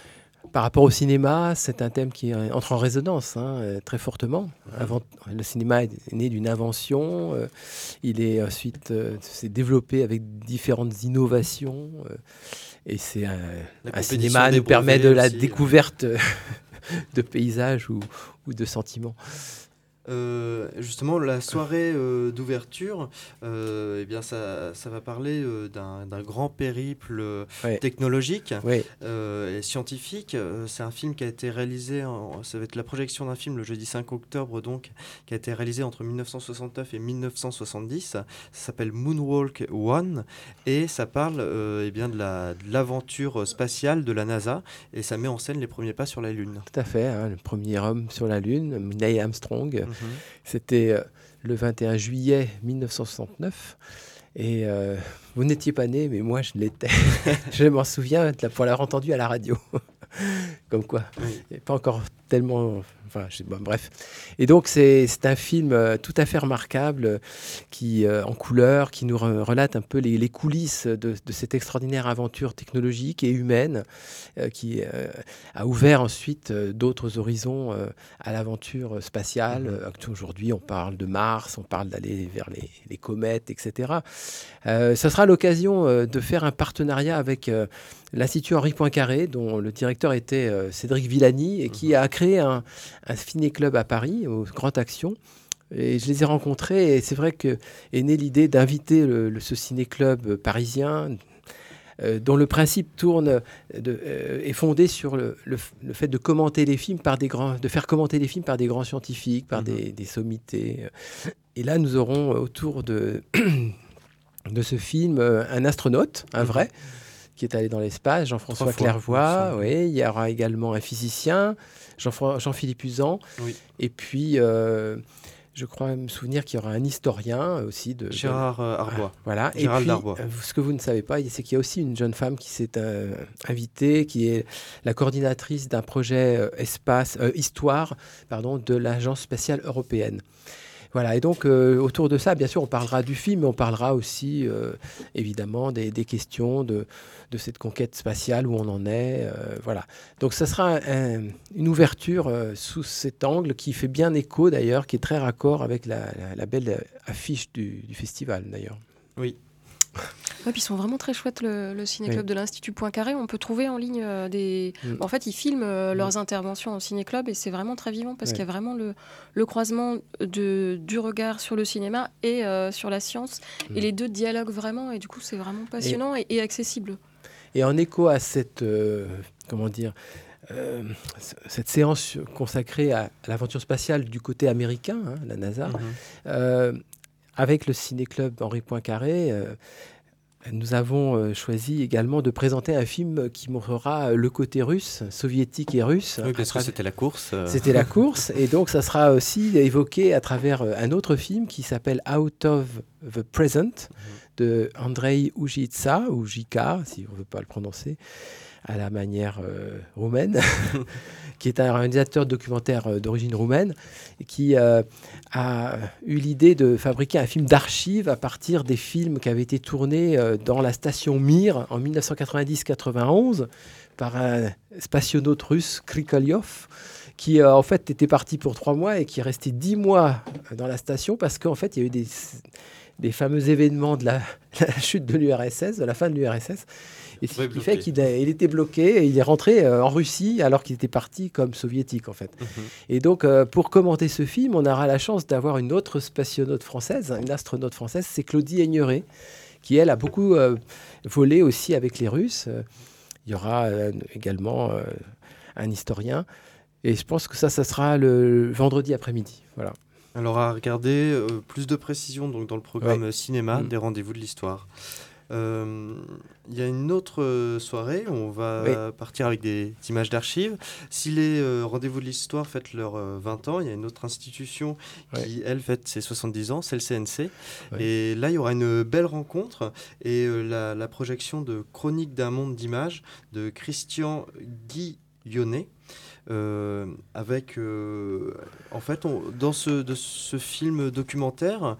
par rapport au cinéma, c'est un thème qui euh, entre en résonance hein, euh, très fortement. Avant, le cinéma est né d'une invention. Euh, il est ensuite euh, s'est développé avec différentes innovations. Euh, et c'est un, un cinéma nous permet de la aussi, découverte euh, de paysages ou, ou de sentiments. Euh, justement, la soirée euh, d'ouverture, euh, eh bien, ça, ça va parler euh, d'un, d'un grand périple euh, ouais. technologique ouais. euh, et scientifique. Euh, c'est un film qui a été réalisé, en, ça va être la projection d'un film le jeudi cinq octobre, donc, qui a été réalisé entre dix-neuf cent soixante-neuf et dix-neuf cent soixante-dix. Ça s'appelle Moonwalk One et ça parle euh, eh bien, de, la, de l'aventure spatiale de la NASA et ça met en scène les premiers pas sur la Lune. Tout à fait, hein, le premier homme sur la Lune, Neil Armstrong. Mm-hmm. C'était euh, le vingt et un juillet dix-neuf cent soixante-neuf. Et euh, vous n'étiez pas né, mais moi, je l'étais. Je m'en souviens pour l'avoir entendu à la radio. Comme quoi, oui. Pas encore tellement... Enfin, je, bon, bref. Et donc, c'est, c'est un film euh, tout à fait remarquable, euh, qui, euh, en couleur, qui nous re- relate un peu les, les coulisses de, de cette extraordinaire aventure technologique et humaine, euh, qui euh, a ouvert ensuite euh, d'autres horizons euh, à l'aventure spatiale. Mm-hmm. Aujourd'hui, on parle de Mars, on parle d'aller vers les, les comètes, et cetera. Euh, ça sera l'occasion euh, de faire un partenariat avec... Euh, l'Institut Henri Poincaré, dont le directeur était euh, Cédric Villani, et qui a créé un, un ciné-club à Paris, au Grand Action. Et je les ai rencontrés, et c'est vrai qu'est née l'idée d'inviter le, le, ce ciné-club parisien, euh, dont le principe tourne, de, euh, est fondé sur le, le, le fait de commenter les films par des grands, de faire commenter les films par des grands scientifiques, par mmh. des, des sommités. Et là, nous aurons autour de, de ce film un astronaute, un mmh. vrai, qui est allé dans l'espace, Jean-François Clairvoy. Oui, il y aura également un physicien, Jean- Jean-Philippe Uzan. Oui. Et puis, euh, je crois me souvenir qu'il y aura un historien aussi. De, Gérard euh, Arbois. Ah, voilà. Gérald et puis, Arbois. Ce que vous ne savez pas, c'est qu'il y a aussi une jeune femme qui s'est euh, invitée, qui est la coordinatrice d'un projet euh, espace, euh, histoire pardon, de l'Agence spatiale européenne. Voilà, et donc euh, autour de ça, bien sûr, on parlera du film, mais on parlera aussi, euh, évidemment, des, des questions de, de cette conquête spatiale, où on en est. Euh, voilà. Donc ça sera un, une ouverture euh, sous cet angle qui fait bien écho, d'ailleurs, qui est très raccord avec la, la, la belle affiche du, du festival, d'ailleurs. Oui. Ouais, puis ils sont vraiment très chouettes, le, le ciné-club oui. de l'Institut Poincaré. On peut trouver en ligne euh, des... Mm. En fait, ils filment euh, mm. leurs interventions au ciné-club et c'est vraiment très vivant parce oui. qu'il y a vraiment le, le croisement de, du regard sur le cinéma et euh, sur la science. Mm. Et les deux dialoguent vraiment et du coup, c'est vraiment passionnant et, et, et accessible. Et en écho à cette... Euh, comment dire Euh, cette séance consacrée à, à l'aventure spatiale du côté américain, hein, la NASA, mm-hmm. euh, avec le ciné-club Henri Poincaré, euh, nous avons euh, choisi également de présenter un film qui montrera le côté russe, soviétique et russe. Oui, parce que c'était la course. Euh... C'était la course, et donc ça sera aussi évoqué à travers un autre film qui s'appelle Out of the Present, mm-hmm. de Andrei Ujitsa, ou Jika, si on ne veut pas le prononcer, à la manière euh, roumaine, qui est un réalisateur documentaire euh, d'origine roumaine, et qui euh, a eu l'idée de fabriquer un film d'archives à partir des films qui avaient été tournés euh, dans la station Mir en dix-neuf cent quatre-vingt-dix quatre-vingt-onze par un spationaute russe, Krikalev, qui euh, en fait était parti pour trois mois et qui est resté dix mois dans la station parce qu'en fait il y a eu des, des fameux événements de la, la chute de l'U R S S, de la fin de l'U R S S. Et ce qui fait qu'il a, il était bloqué et il est rentré euh, en Russie alors qu'il était parti comme soviétique en fait. Mm-hmm. Et donc euh, pour commenter ce film, on aura la chance d'avoir une autre spationaute française, une astronaute française, c'est Claudie Aigneret, qui elle a beaucoup euh, volé aussi avec les Russes. Euh, il y aura euh, également euh, un historien et je pense que ça, ça sera le vendredi après-midi. Voilà. Alors à regarder euh, plus de précisions donc, dans le programme ouais. cinéma mm. des rendez-vous de l'histoire. Il euh, y a une autre soirée où on va oui. partir avec des images d'archives. Si les euh, rendez-vous de l'histoire fêtent leurs euh, vingt ans, il y a une autre institution qui, oui. elle, fête ses soixante-dix ans, c'est le C N C. Oui. Et là, il y aura une belle rencontre et euh, la, la projection de Chronique d'un monde d'images de Christian Guy Yonnet. Euh, avec, euh, en fait, on, dans ce, de ce film documentaire,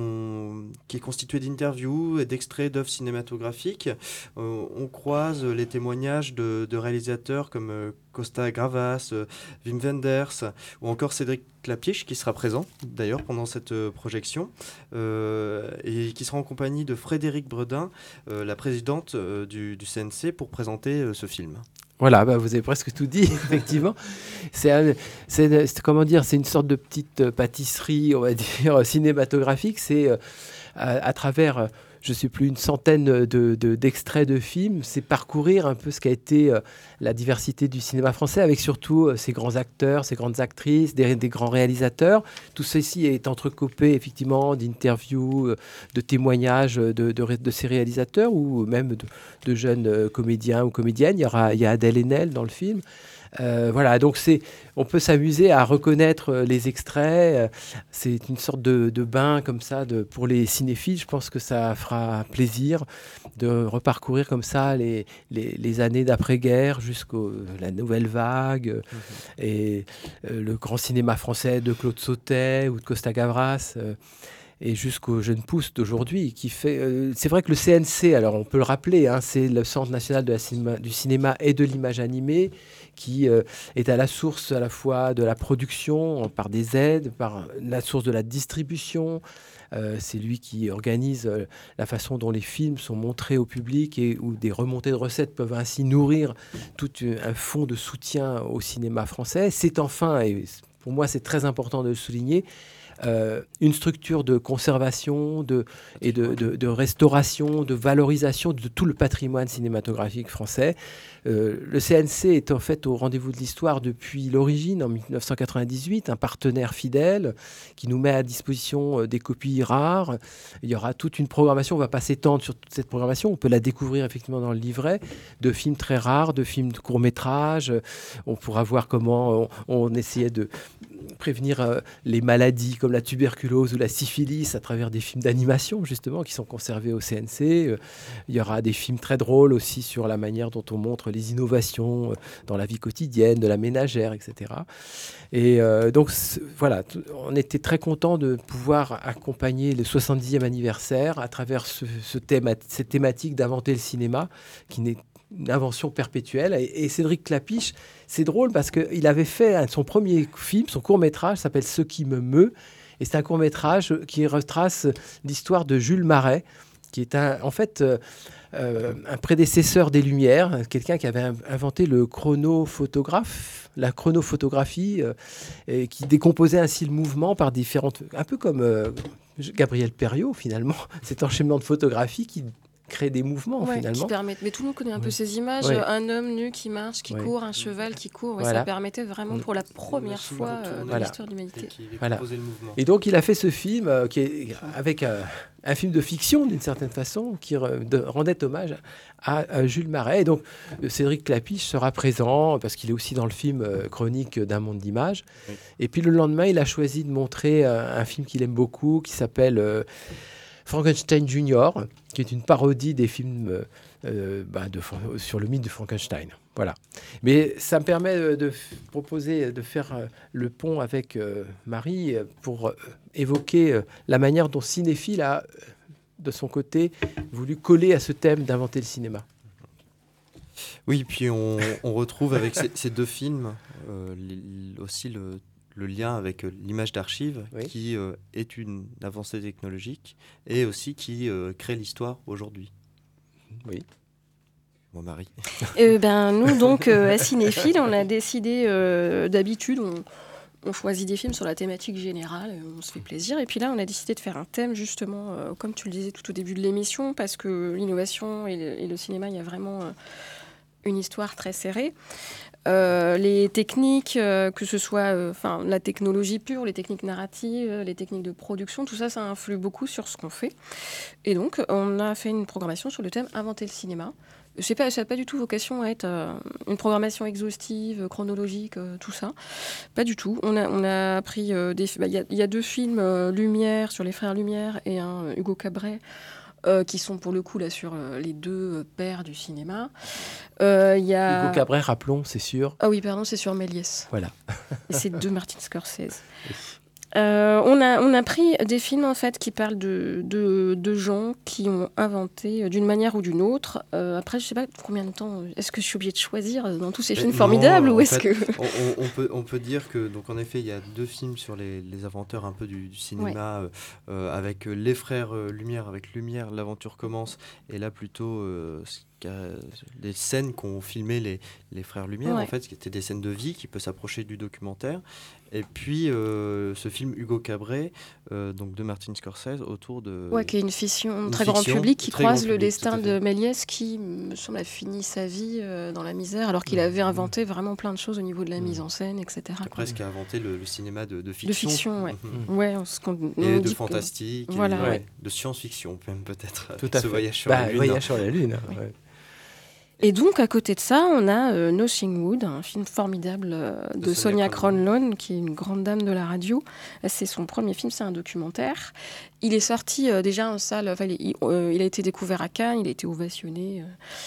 on, qui est constitué d'interviews et d'extraits d'œuvres cinématographiques, euh, on croise les témoignages de, de réalisateurs comme euh, Costa Gavras, euh, Wim Wenders, ou encore Cédric Klapisch, qui sera présent d'ailleurs pendant cette euh, projection, euh, et qui sera en compagnie de Frédéric Bredin, euh, la présidente euh, du, du C N C, pour présenter euh, ce film. Voilà, bah vous avez presque tout dit, effectivement. C'est, un, c'est, c'est, comment dire, c'est une sorte de petite pâtisserie, on va dire, cinématographique. C'est euh, à, à travers, euh, je ne sais plus, une centaine de, de, d'extraits de films. C'est parcourir un peu ce qu'a été euh, la diversité du cinéma français, avec surtout euh, ces grands acteurs, ces grandes actrices, des, des grands réalisateurs. Tout ceci est entrecoupé, effectivement, d'interviews, euh, de témoignages de, de, de ces réalisateurs, ou même de, de jeunes euh, comédiens ou comédiennes. Il y aura, il y a Adèle Haenel dans le film. Euh, voilà, donc c'est, on peut s'amuser à reconnaître les extraits. C'est une sorte de, de bain comme ça de, pour les cinéphiles. Je pense que ça fera plaisir de reparcourir comme ça les, les, les années d'après-guerre jusqu'à la nouvelle vague, mmh. et euh, le grand cinéma français de Claude Sautet ou de Costa Gavras. Euh, et jusqu'aux jeunes pousses d'aujourd'hui, qui fait... Euh, c'est vrai que le C N C, alors on peut le rappeler, hein, c'est le Centre national de la cinéma, du cinéma et de l'image animée, qui euh, est à la source à la fois de la production, par des aides, par la source de la distribution. Euh, c'est lui qui organise euh, la façon dont les films sont montrés au public, et où des remontées de recettes peuvent ainsi nourrir tout un fonds de soutien au cinéma français. C'est enfin, et pour moi c'est très important de le souligner, Euh, une structure de conservation de, et de, de, de restauration, de valorisation de tout le patrimoine cinématographique français. Euh, le C N C est en fait au rendez-vous de l'histoire depuis l'origine, en dix-neuf cent quatre-vingt-dix-huit, un partenaire fidèle qui nous met à disposition des copies rares. Il y aura toute une programmation, on ne va pas s'étendre sur toute cette programmation, on peut la découvrir effectivement dans le livret, de films très rares, de films de courts-métrages. On pourra voir comment on, on essayait de prévenir euh, les maladies comme la tuberculose ou la syphilis à travers des films d'animation, justement, qui sont conservés au C N C. Euh, il y aura des films très drôles aussi sur la manière dont on montre les innovations euh, dans la vie quotidienne, de la ménagère, et cetera. Et euh, donc, voilà, t- on était très contents de pouvoir accompagner le soixante-dixième anniversaire à travers ce, ce thème, cette thématique d'inventer le cinéma, qui n'est une invention perpétuelle. Et, et Cédric Klapisch, c'est drôle parce qu'il avait fait un, son premier film, son court-métrage s'appelle « Ce qui me meut ». Et c'est un court-métrage qui retrace l'histoire de Jules Marais, qui est un, en fait euh, euh, un prédécesseur des Lumières, quelqu'un qui avait inventé le chronophotographe, la chronophotographie, euh, et qui décomposait ainsi le mouvement par différentes... Un peu comme euh, Gabriel Perriot, finalement, cet enchaînement de photographies qui crée des mouvements, ouais, finalement. Qui permettent, mais tout le monde connaît un oui. peu ces images, oui. un homme nu qui marche, qui oui. court, un cheval qui court, ouais, voilà. Ça permettait vraiment pour la première fois euh, de voilà. l'histoire de l'humanité. Voilà. Et donc il a fait ce film euh, qui est avec euh, un film de fiction d'une certaine façon, qui re, de, rendait hommage à, à Jules Marais. Et donc euh, Cédric Klapisch sera présent parce qu'il est aussi dans le film euh, Chronique d'un monde d'images. Oui. Et puis le lendemain, il a choisi de montrer euh, un film qu'il aime beaucoup, qui s'appelle euh, Frankenstein Junior, qui est une parodie des films euh, bah de, sur le mythe de Frankenstein. Voilà. Mais ça me permet de, de proposer, de faire euh, le pont avec euh, Marie pour euh, évoquer euh, la manière dont Cinéphile a, de son côté, voulu coller à ce thème d'inventer le cinéma. Oui, puis on, on retrouve avec ces, ces deux films euh, aussi le le lien avec euh, l'image d'archives, oui. qui euh, est une avancée technologique et aussi qui euh, crée l'histoire aujourd'hui. Oui. Bon, Marie. Euh, ben, nous, donc, euh, à Cinéphile, on a décidé, euh, d'habitude, on, on choisit des films sur la thématique générale, on se fait plaisir. Et puis là, on a décidé de faire un thème, justement, euh, comme tu le disais tout au début de l'émission, parce que l'innovation et le, et le cinéma, il y a vraiment euh, une histoire très serrée. Euh, les techniques, euh, que ce soit euh, la technologie pure, les techniques narratives, euh, les techniques de production, tout ça, ça influe beaucoup sur ce qu'on fait. Et donc, on a fait une programmation sur le thème « Inventer le cinéma ». C'est pas, ça n'a pas du tout vocation à être euh, une programmation exhaustive, chronologique, euh, tout ça. Pas du tout. On a, on a pris... Il euh, bah, y, y a deux films, euh, Lumière, sur les frères Lumière, et un Hugo Cabret, euh, qui sont pour le coup là sur euh, les deux pères du cinéma. Euh, y a... Hugo Cabret, rappelons, c'est sûr. Ah oui, pardon, c'est sur Méliès. Voilà. C'est de Martin Scorsese. Euh, on, a, on a pris des films en fait qui parlent de, de, de gens qui ont inventé euh, d'une manière ou d'une autre. Euh, après, je sais pas combien de temps. Est-ce que je suis obligée de choisir dans tous ces films non, formidables ou est-ce fait, que on, on, on, peut, on peut dire que donc en effet il y a deux films sur les, les inventeurs un peu du, du cinéma ouais. euh, euh, avec les frères euh, Lumière, avec Lumière, l'aventure commence et là plutôt euh, des scènes qu'ont filmé les, les frères Lumière ouais. en fait, qui étaient des scènes de vie qui peut s'approcher du documentaire. Et puis euh, ce film Hugo Cabret, euh, donc de Martin Scorsese, autour de... Ouais, qui est une fiction une très fiction, grand public, qui croise le public, destin de Méliès, qui, me semble, a fini sa vie euh, dans la misère, alors qu'il mmh. avait inventé vraiment plein de choses au niveau de la mmh. mise en scène, et cetera. Presque a inventé le, le cinéma de, de fiction. De fiction, ouais. Mmh. ouais ce qu'on, et on de dit fantastique, que... et voilà, ouais, ouais. de science-fiction, même peut-être. Tout à ce fait. voyage sur bah, la Lune. Voyage sur la Lune, oui. ouais. Et donc, à côté de ça, on a euh, Nothing Wood, un film formidable euh, de, de Sonia Kronlund, qui est une grande dame de la radio. C'est son premier film, c'est un documentaire. Il est sorti euh, déjà en salle, enfin, il, euh, il a été découvert à Cannes, il a été ovationné. Euh,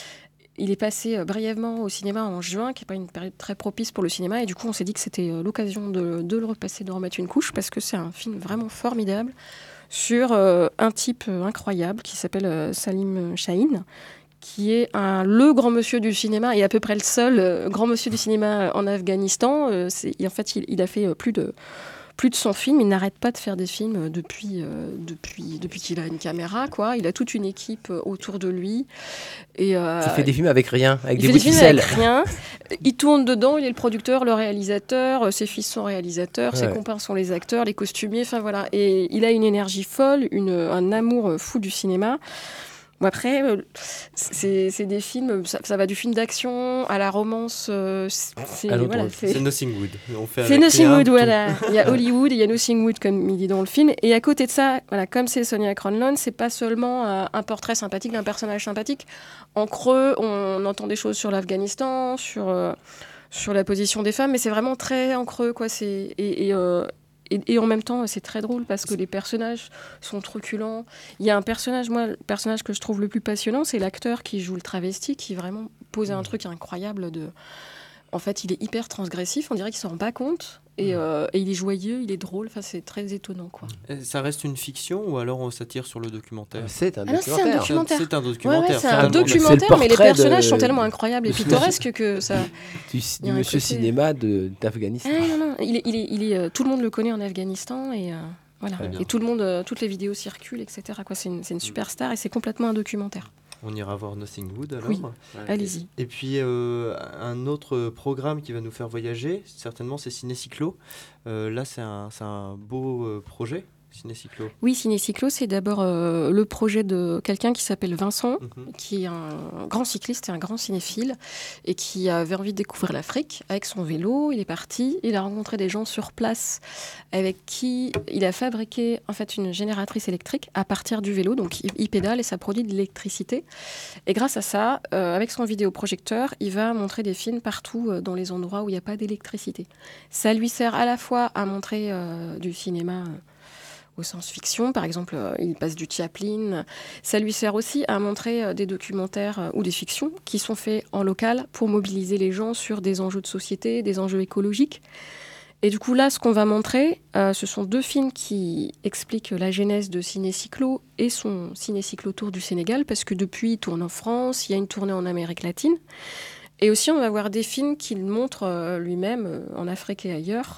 il est passé euh, brièvement au cinéma en juin, qui n'est pas une période très propice pour le cinéma. Et du coup, on s'est dit que c'était euh, l'occasion de, de le repasser, de remettre une couche, parce que c'est un film vraiment formidable sur euh, un type euh, incroyable qui s'appelle euh, Salim Chahine, qui est un, le grand monsieur du cinéma et à peu près le seul euh, grand monsieur du cinéma en Afghanistan. Euh, c'est, en fait, il, il a fait euh, plus de, plus de cent films. Il n'arrête pas de faire des films depuis, euh, depuis, depuis qu'il a une caméra, quoi. Il a toute une équipe euh, autour de lui. Et, euh, il fait des films avec rien, avec il des bouts de ficelle. Avec rien. Il tourne dedans, il est le producteur, le réalisateur, ses fils sont réalisateurs, ouais. ses compères sont les acteurs, les costumiers, enfin voilà. Et il a une énergie folle, une, un amour fou du cinéma. Bon après, euh, c'est, c'est des films, ça, ça va du film d'action à la romance. Euh, c'est, voilà, c'est... c'est Nothing Wood. On fait c'est Nothing Wood, voilà. Il y a Hollywood et il y a Nothing Wood, comme il dit dans le film. Et à côté de ça, voilà, comme c'est Sonia Kronlund, c'est pas seulement euh, un portrait sympathique d'un personnage sympathique. En creux, on entend des choses sur l'Afghanistan, sur, euh, sur la position des femmes, mais c'est vraiment très en creux, quoi. C'est, et, et, euh, Et, et en même temps, c'est très drôle parce que les personnages sont truculents. Il y a un personnage, moi, le personnage que je trouve le plus passionnant, c'est l'acteur qui joue le travesti, qui vraiment pose un truc incroyable. De... En fait, il est hyper transgressif, on dirait qu'il ne s'en rend pas compte. Et, euh, et il est joyeux, il est drôle, enfin, c'est très étonnant, quoi. Et ça reste une fiction ou alors on s'attire sur le documentaire ? C'est un ah non, documentaire. C'est un documentaire. C'est un documentaire. Ouais, ouais, c'est un documentaire, c'est mais les personnages de... sont tellement incroyables et pittoresques que ça... Du, du monsieur côté... cinéma de, d'Afghanistan. Ah, non, non, il est, il est, il est, euh, tout le monde le connaît en Afghanistan et... Euh... Voilà. Et tout le monde, euh, toutes les vidéos circulent, et cetera. Quoi. C'est, une, c'est une superstar et c'est complètement un documentaire. On ira voir Nothing Wood alors. Oui, allez-y. Et puis euh, un autre programme qui va nous faire voyager, certainement, c'est Ciné-Cyclo. Euh, là, c'est un, c'est un beau euh, projet. Ciné-Cyclo. Oui, Ciné-Cyclo, c'est d'abord euh, le projet de quelqu'un qui s'appelle Vincent, mm-hmm. qui est un grand cycliste et un grand cinéphile, et qui avait envie de découvrir l'Afrique avec son vélo. Il est parti, il a rencontré des gens sur place avec qui il a fabriqué en fait une génératrice électrique à partir du vélo. Donc il, il pédale et ça produit de l'électricité. Et grâce à ça, euh, avec son vidéoprojecteur, il va montrer des films partout euh, dans les endroits où il n'y a pas d'électricité. Ça lui sert à la fois à montrer euh, du cinéma... Euh, au science-fiction, par exemple, euh, il passe du Chaplin. Ça lui sert aussi à montrer euh, des documentaires euh, ou des fictions qui sont faits en local pour mobiliser les gens sur des enjeux de société, des enjeux écologiques. Et du coup, là, ce qu'on va montrer, euh, ce sont deux films qui expliquent la genèse de Ciné-Cyclo et son Ciné-Cyclo Tour du Sénégal, parce que depuis, il tourne en France, il y a une tournée en Amérique latine. Et aussi, on va voir des films qu'il montre euh, lui-même euh, en Afrique et ailleurs.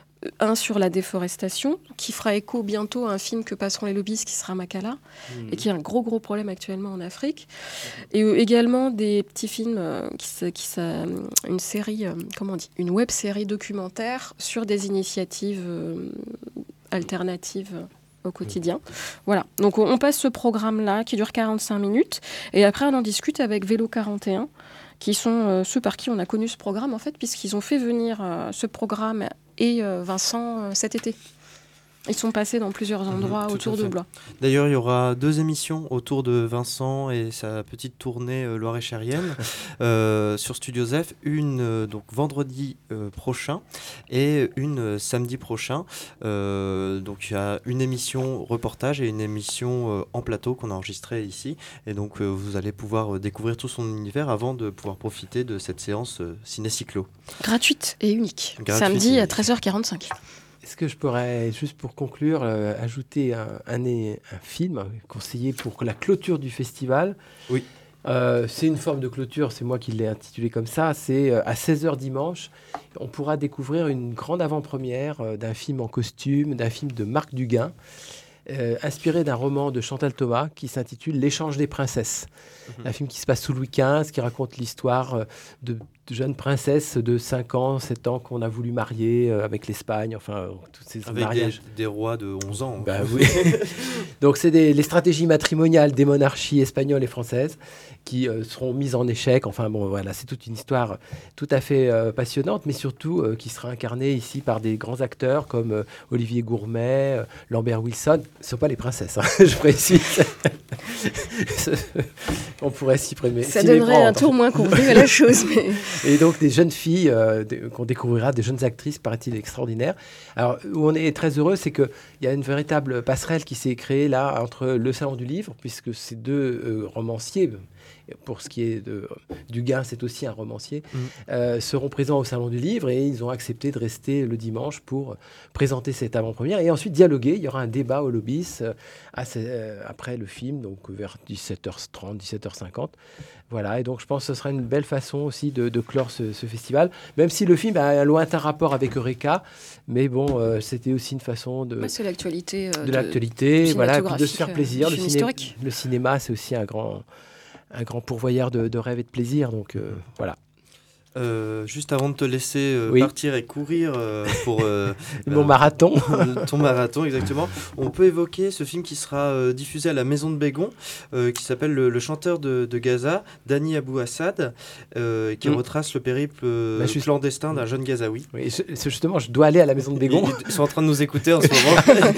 Un sur la déforestation, qui fera écho bientôt à un film que passeront les lobbies, qui sera Makala, mmh. et qui est un gros, gros problème actuellement en Afrique. Et euh, également des petits films, euh, qui, qui, ça, une série, euh, comment on dit, une web-série documentaire sur des initiatives euh, alternatives au quotidien. Mmh. Voilà, donc on, on passe ce programme-là, qui dure quarante-cinq minutes, et après on en discute avec Vélo quarante et un, qui sont euh, ceux par qui on a connu ce programme, en fait, puisqu'ils ont fait venir euh, ce programme et euh, Vincent euh, cet été. Ils sont passés dans plusieurs endroits Mmh, autour de Blois. D'ailleurs, il y aura deux émissions autour de Vincent et sa petite tournée euh, loire-et-chérienne euh, sur Studio Zef, une euh, donc vendredi euh, prochain et une euh, samedi prochain. Euh, donc il y a une émission reportage et une émission euh, en plateau qu'on a enregistrée ici. Et donc euh, vous allez pouvoir euh, découvrir tout son univers avant de pouvoir profiter de cette séance euh, ciné-cyclo. Gratuite et unique. Gratuite Samedi et à unique. treize heures quarante-cinq. Est-ce que je pourrais, juste pour conclure, euh, ajouter un, un, un film conseillé pour la clôture du festival? Oui. Euh, c'est une forme de clôture, c'est moi qui l'ai intitulé comme ça. C'est euh, à seize heures dimanche, on pourra découvrir une grande avant-première euh, d'un film en costume, d'un film de Marc Duguin, euh, inspiré d'un roman de Chantal Thomas qui s'intitule L'échange des princesses. Mmh. Un film qui se passe sous Louis quinze, qui raconte l'histoire euh, de de jeunes princesses de cinq ans, sept ans qu'on a voulu marier euh, avec l'Espagne, enfin, euh, tous ces avec mariages. Des, des rois de onze ans. Bah, oui. Donc, c'est des, les stratégies matrimoniales des monarchies espagnoles et françaises qui euh, seront mises en échec. Enfin, bon, voilà, c'est toute une histoire tout à fait euh, passionnante, mais surtout euh, qui sera incarnée ici par des grands acteurs comme euh, Olivier Gourmet, euh, Lambert Wilson. Ce ne sont pas les princesses, hein, je précise. On pourrait s'y prémer. Ça donnerait un tour moins convenu à la chose, mais... Et donc des jeunes filles euh, de, qu'on découvrira, des jeunes actrices, paraît-il, extraordinaires. Alors, où on est très heureux, c'est qu'il y a une véritable passerelle qui s'est créée là entre le Salon du Livre, puisque ces deux euh, romanciers, pour ce qui est de Duguin, c'est aussi un romancier, mmh. euh, seront présents au Salon du Livre et ils ont accepté de rester le dimanche pour présenter cette avant-première et ensuite dialoguer. Il y aura un débat au Lobis euh, à, euh, après le film, donc vers dix-sept heures trente, dix-sept heures cinquante. Voilà, et donc je pense que ce sera une belle façon aussi de, de clore ce, ce festival, même si le film a un lointain rapport avec Eureka, mais bon, euh, c'était aussi une façon de... Bah, c'est l'actualité. Euh, de, de l'actualité, voilà, et puis de se faire plaisir. Euh, le, ciné, le cinéma, c'est aussi un grand... un grand pourvoyeur de, de rêves et de plaisir, donc euh, voilà. Euh, juste avant de te laisser euh, oui. partir et courir euh, pour euh, mon euh, marathon, ton marathon exactement, on peut évoquer ce film qui sera euh, diffusé à la Maison de Bégon, euh, qui s'appelle le, le chanteur de, de Gaza, Dani Abou Assad, euh, qui mmh. retrace le périple euh, bah, juste... clandestin d'un jeune Gazaoui. Oui, c'est justement, je dois aller à la Maison de Bégon. Ils, ils sont en train de nous écouter en ce moment.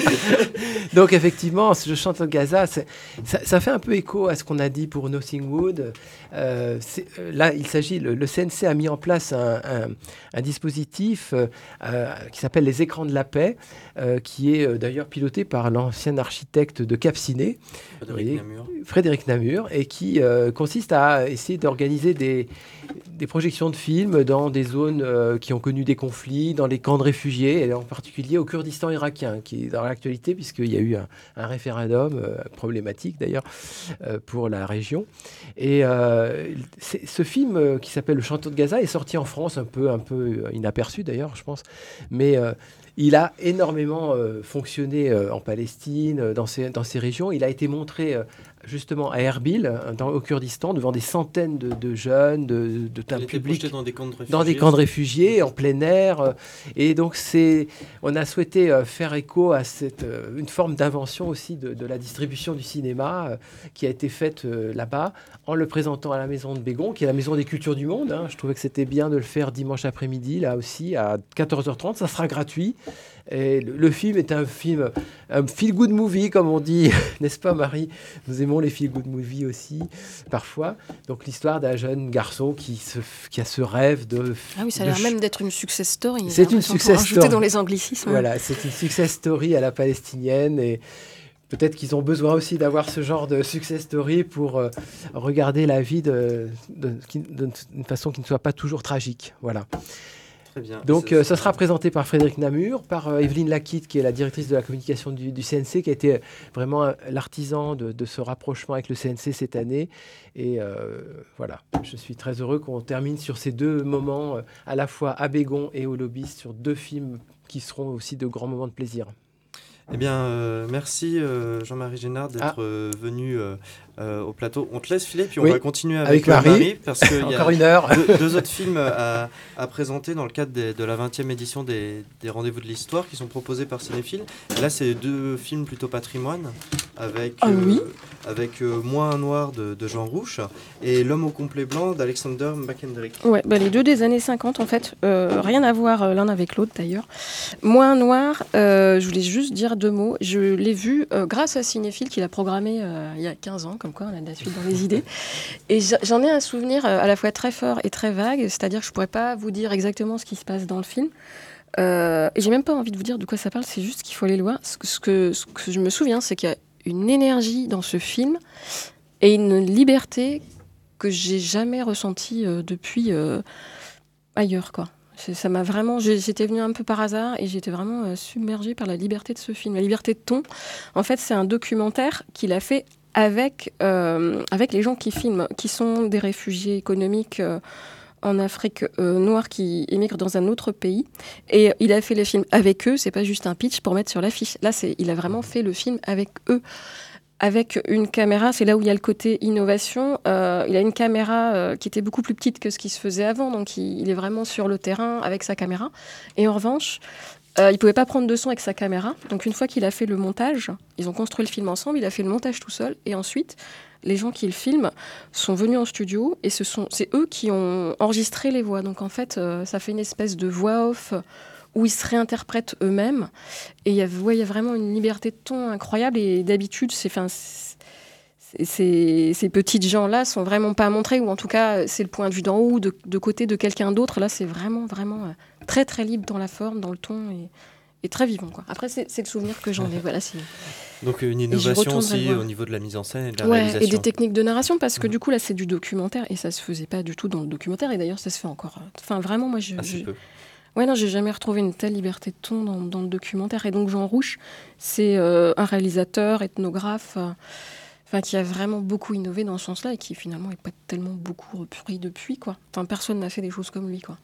Donc effectivement, ce chanteur de Gaza, ça, ça fait un peu écho à ce qu'on a dit pour Nothing Wood. Euh, là, il s'agit, le, le C N C a mis en place un, un, un dispositif euh, euh, qui s'appelle les écrans de la paix, euh, qui est euh, d'ailleurs piloté par l'ancien architecte de Cap-Ciné, Frédéric Namur. Frédéric Namur, et qui euh, consiste à essayer d'organiser des, des projections de films dans des zones euh, qui ont connu des conflits, dans les camps de réfugiés, et en particulier au Kurdistan irakien, qui est dans l'actualité, puisqu'il y a eu un, un référendum euh, problématique d'ailleurs euh, pour la région. Et euh, ce film euh, qui s'appelle Le Chanteur de Gaza est sorti en France un peu, un peu inaperçu d'ailleurs, je pense, mais euh, il a énormément euh, fonctionné euh, en Palestine, euh, dans, ces, dans ces régions. Il a été montré euh, justement à Erbil, dans, au Kurdistan, devant des centaines de, de jeunes, de, de tas publics, dans des camps de réfugiés, dans des camps de réfugiés en plein air. Euh, et donc, c'est, on a souhaité euh, faire écho à cette, euh, une forme d'invention aussi de, de la distribution du cinéma euh, qui a été faite euh, là-bas, en le présentant à la Maison de Bégon, qui est la Maison des Cultures du Monde. Hein. Je trouvais que c'était bien de le faire dimanche après-midi, là aussi, à quatorze heures trente. Ça sera gratuit. Et le, le film est un film, un feel-good movie, comme on dit, n'est-ce pas, Marie? Nous aimons les feel-good movies aussi, parfois. Donc, l'histoire d'un jeune garçon qui, se, qui a ce rêve de... Ah oui, ça a l'air ch- même d'être une success story. C'est une success story. Dans les anglicismes. Voilà, c'est une success story à la palestinienne. Et peut-être qu'ils ont besoin aussi d'avoir ce genre de success story pour euh, regarder la vie de, de, de, d'une façon qui ne soit pas toujours tragique. Voilà. Très bien. Donc, euh, ça sera présenté par Frédéric Namur, par euh, Evelyne Laquitte, qui est la directrice de la communication du, du C N C, qui a été vraiment euh, l'artisan de, de ce rapprochement avec le C N C cette année. Et euh, voilà, je suis très heureux qu'on termine sur ces deux moments, euh, à la fois à Bégon et au Lobis, sur deux films qui seront aussi de grands moments de plaisir. Eh bien, euh, merci euh, Jean-Marie Génard d'être ah. euh, venu euh, euh, au plateau. On te laisse filer, puis on Oui, va continuer avec, avec euh, Marie. Marie, parce qu'il y Encore a une heure. deux, deux autres films à, à présenter dans le cadre des, de la vingtième édition des, des Rendez-vous de l'Histoire qui sont proposés par Cinéphile. Et là, c'est deux films plutôt patrimoine, avec, Ah oui. euh, avec euh, Moi un noir de, de Jean Rouch et L'homme au complet blanc d'Alexander McKendrick. Ouais, bah les deux des années cinquante en fait, euh, rien à voir euh, l'un avec l'autre d'ailleurs. Moi un noir, euh, je voulais juste dire deux mots. Je l'ai vu euh, grâce à Cinéphile qui l'a programmé euh, il y a quinze ans, comme quoi on a de la suite dans les idées. Et j'a- j'en ai un souvenir euh, à la fois très fort et très vague, c'est-à-dire que je pourrais pas vous dire exactement ce qui se passe dans le film. Euh, et j'ai même pas envie de vous dire de quoi ça parle, c'est juste qu'il faut aller le voir. Ce que, ce que, ce que je me souviens, c'est qu'il y a une énergie dans ce film et une liberté que j'ai jamais ressentie euh, depuis euh, ailleurs, quoi. C'est- Ça m'a vraiment, j'ai- j'étais venue un peu par hasard et j'étais vraiment euh, submergée par la liberté de ce film, la liberté de ton. En fait, c'est un documentaire qu'il a fait avec euh, avec les gens qui filment, qui sont des réfugiés économiques euh, en Afrique euh, noire qui émigrent dans un autre pays. Et il a fait le film avec eux. C'est pas juste un pitch pour mettre sur l'affiche. Là, c'est, il a vraiment fait le film avec eux. Avec une caméra, c'est là où il y a le côté innovation. Euh, il a une caméra euh, qui était beaucoup plus petite que ce qui se faisait avant, donc il, il est vraiment sur le terrain avec sa caméra. Et en revanche, euh, il pouvait pas prendre de son avec sa caméra. Donc une fois qu'il a fait le montage, ils ont construit le film ensemble, il a fait le montage tout seul, et ensuite, les gens qui le filment sont venus en studio, et ce sont, c'est eux qui ont enregistré les voix. Donc en fait, euh, ça fait une espèce de voix off où ils se réinterprètent eux-mêmes. Et il y a, ouais, il y a vraiment une liberté de ton incroyable. Et d'habitude, c'est, enfin, c'est- c'est- ces petites gens-là sont vraiment pas montrés, ou en tout cas, c'est le point de vue d'en haut, de, de côté de quelqu'un d'autre. Là, c'est vraiment, vraiment euh, très, très libre dans la forme, dans le ton, et, et très vivant, quoi. Après, c'est, c'est le souvenir que j'en ai. Voilà, c'est... Donc une j'y innovation retournerai le aussi voir. au niveau de la mise en scène et de la Ouais, réalisation. et des techniques de narration, parce que Mhm. du coup, là, c'est du documentaire, et ça se faisait pas du tout dans le documentaire, et d'ailleurs, ça se fait encore. Enfin, vraiment, moi, je... Assez je- peu. Ouais, non, j'ai jamais retrouvé une telle liberté de ton dans, dans le documentaire. Et donc, Jean Rouch, c'est euh, un réalisateur, ethnographe, euh, enfin, qui a vraiment beaucoup innové dans ce sens-là et qui, finalement, n'est pas tellement beaucoup repris depuis, quoi. Enfin, personne n'a fait des choses comme lui, quoi.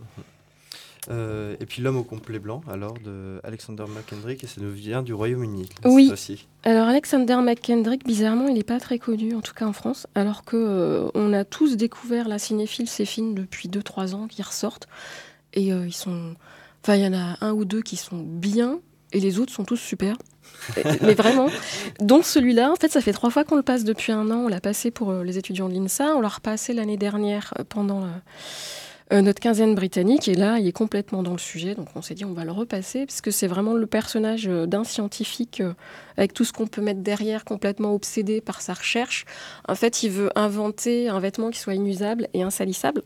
Euh, et puis L'homme au complet blanc, alors, de Alexander McKendrick, et ça nous vient du Royaume-Uni. Oui. Cette fois-ci. Alors, Alexander McKendrick, bizarrement, il n'est pas très connu, en tout cas en France, alors que euh, on a tous découvert, la cinéphile, ces films depuis deux trois ans qui ressortent. Et euh, ils sont... Enfin, il y en a un ou deux qui sont bien, et les autres sont tous super. Et- Mais vraiment. Donc celui-là, en fait, ça fait trois fois qu'on le passe depuis un an. On l'a passé pour euh, les étudiants de l'I N S A. On l'a repassé l'année dernière euh, pendant euh, euh, notre quinzaine britannique. Et là, il est complètement dans le sujet. Donc on s'est dit, on va le repasser, parce que c'est vraiment le personnage euh, d'un scientifique, euh, avec tout ce qu'on peut mettre derrière, complètement obsédé par sa recherche. En fait, il veut inventer un vêtement qui soit inusable et insalissable.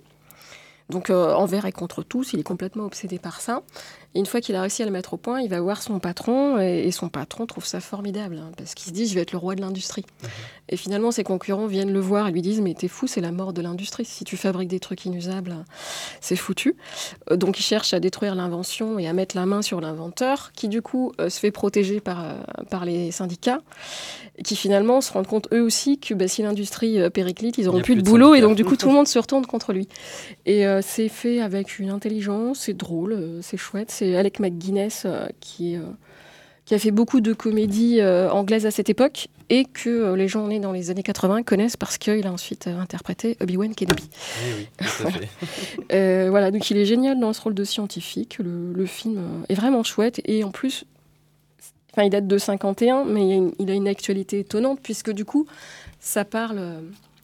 Donc euh, envers et contre tous, il est complètement obsédé par ça. Et une fois qu'il a réussi à le mettre au point, il va voir son patron, et, et son patron trouve ça formidable, hein, parce qu'il se dit, je vais être le roi de l'industrie. Mmh. Et finalement, ses concurrents viennent le voir et lui disent, mais t'es fou, c'est la mort de l'industrie. Si tu fabriques des trucs inusables, c'est foutu. Euh, donc il cherche à détruire l'invention et à mettre la main sur l'inventeur, qui du coup euh, se fait protéger par, euh, par les syndicats, et qui finalement se rendent compte eux aussi que bah, si l'industrie euh, périclite, ils n'auront plus, plus de, de boulot, syndicats. Et donc du coup tout le monde se retourne contre lui. Et euh, c'est fait avec une intelligence, c'est drôle, euh, c'est chouette. C'est Alec McGuinness euh, qui, euh, qui a fait beaucoup de comédies euh, anglaises à cette époque, et que euh, les gens nés dans les années quatre-vingts connaissent parce qu'il a ensuite euh, interprété Obi-Wan Kenobi. Oui, oui, tout à fait. euh, voilà, donc il est génial dans ce rôle de scientifique. Le, le film euh, est vraiment chouette, et en plus, enfin, il date de cinquante et un, mais il a une, il a une actualité étonnante, puisque du coup, ça parle euh,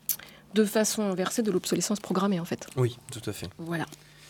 de façon inversée de l'obsolescence programmée, en fait. Oui, tout à fait. Voilà.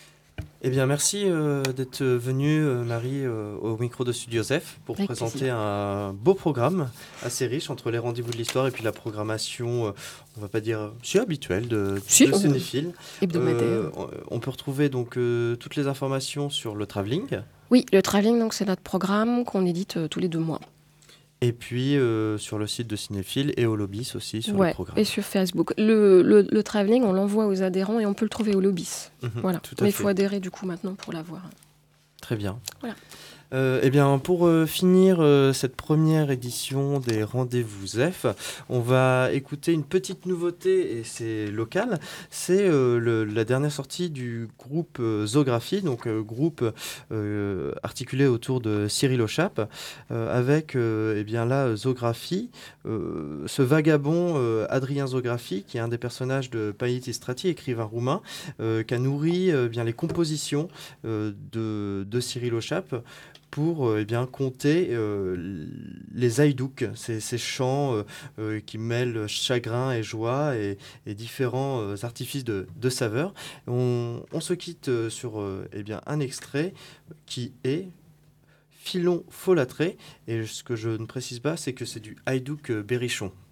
Eh bien, merci euh, d'être venue, euh, Marie, euh, au micro de Studio Zef pour Avec présenter plaisir. un beau programme assez riche entre les rendez-vous de l'histoire et puis la programmation, euh, on va pas dire si habituelle, de, si, de Cinéphile. Hebdomadaire. Euh, on peut retrouver donc euh, toutes les informations sur le travelling. Oui, le travelling, donc, c'est notre programme qu'on édite euh, tous les deux mois. Et puis euh, sur le site de Cinéphile et au Lobis aussi sur ouais, le programme. Et sur Facebook. Le, le, le travelling, on l'envoie aux adhérents et on peut le trouver au Lobis. Mmh, voilà. tout à Mais il fait. faut adhérer du coup maintenant pour l'avoir. Très bien. Voilà. Euh, eh bien, pour euh, finir euh, cette première édition des Rendez-vous F, on va écouter une petite nouveauté, et c'est local. C'est euh, le- la dernière sortie du groupe euh, Zoographie, donc euh, groupe euh, articulé autour de Cyril Ochap, euh, avec euh, eh bien là Zoographie, euh, ce vagabond euh, Adrien Zoographie, qui est un des personnages de Paitis Strati, écrivain roumain, euh, qui a nourri euh, bien les compositions euh, de, de Cyril Ochap pour euh, eh bien, compter euh, les haïdouks, ces, ces chants euh, euh, qui mêlent chagrin et joie et, et différents euh, artifices de, de saveurs. On, on se quitte euh, sur euh, eh bien, un extrait qui est Filon folâtré, et ce que je ne précise pas, c'est que c'est du haïdouk euh, berrichon.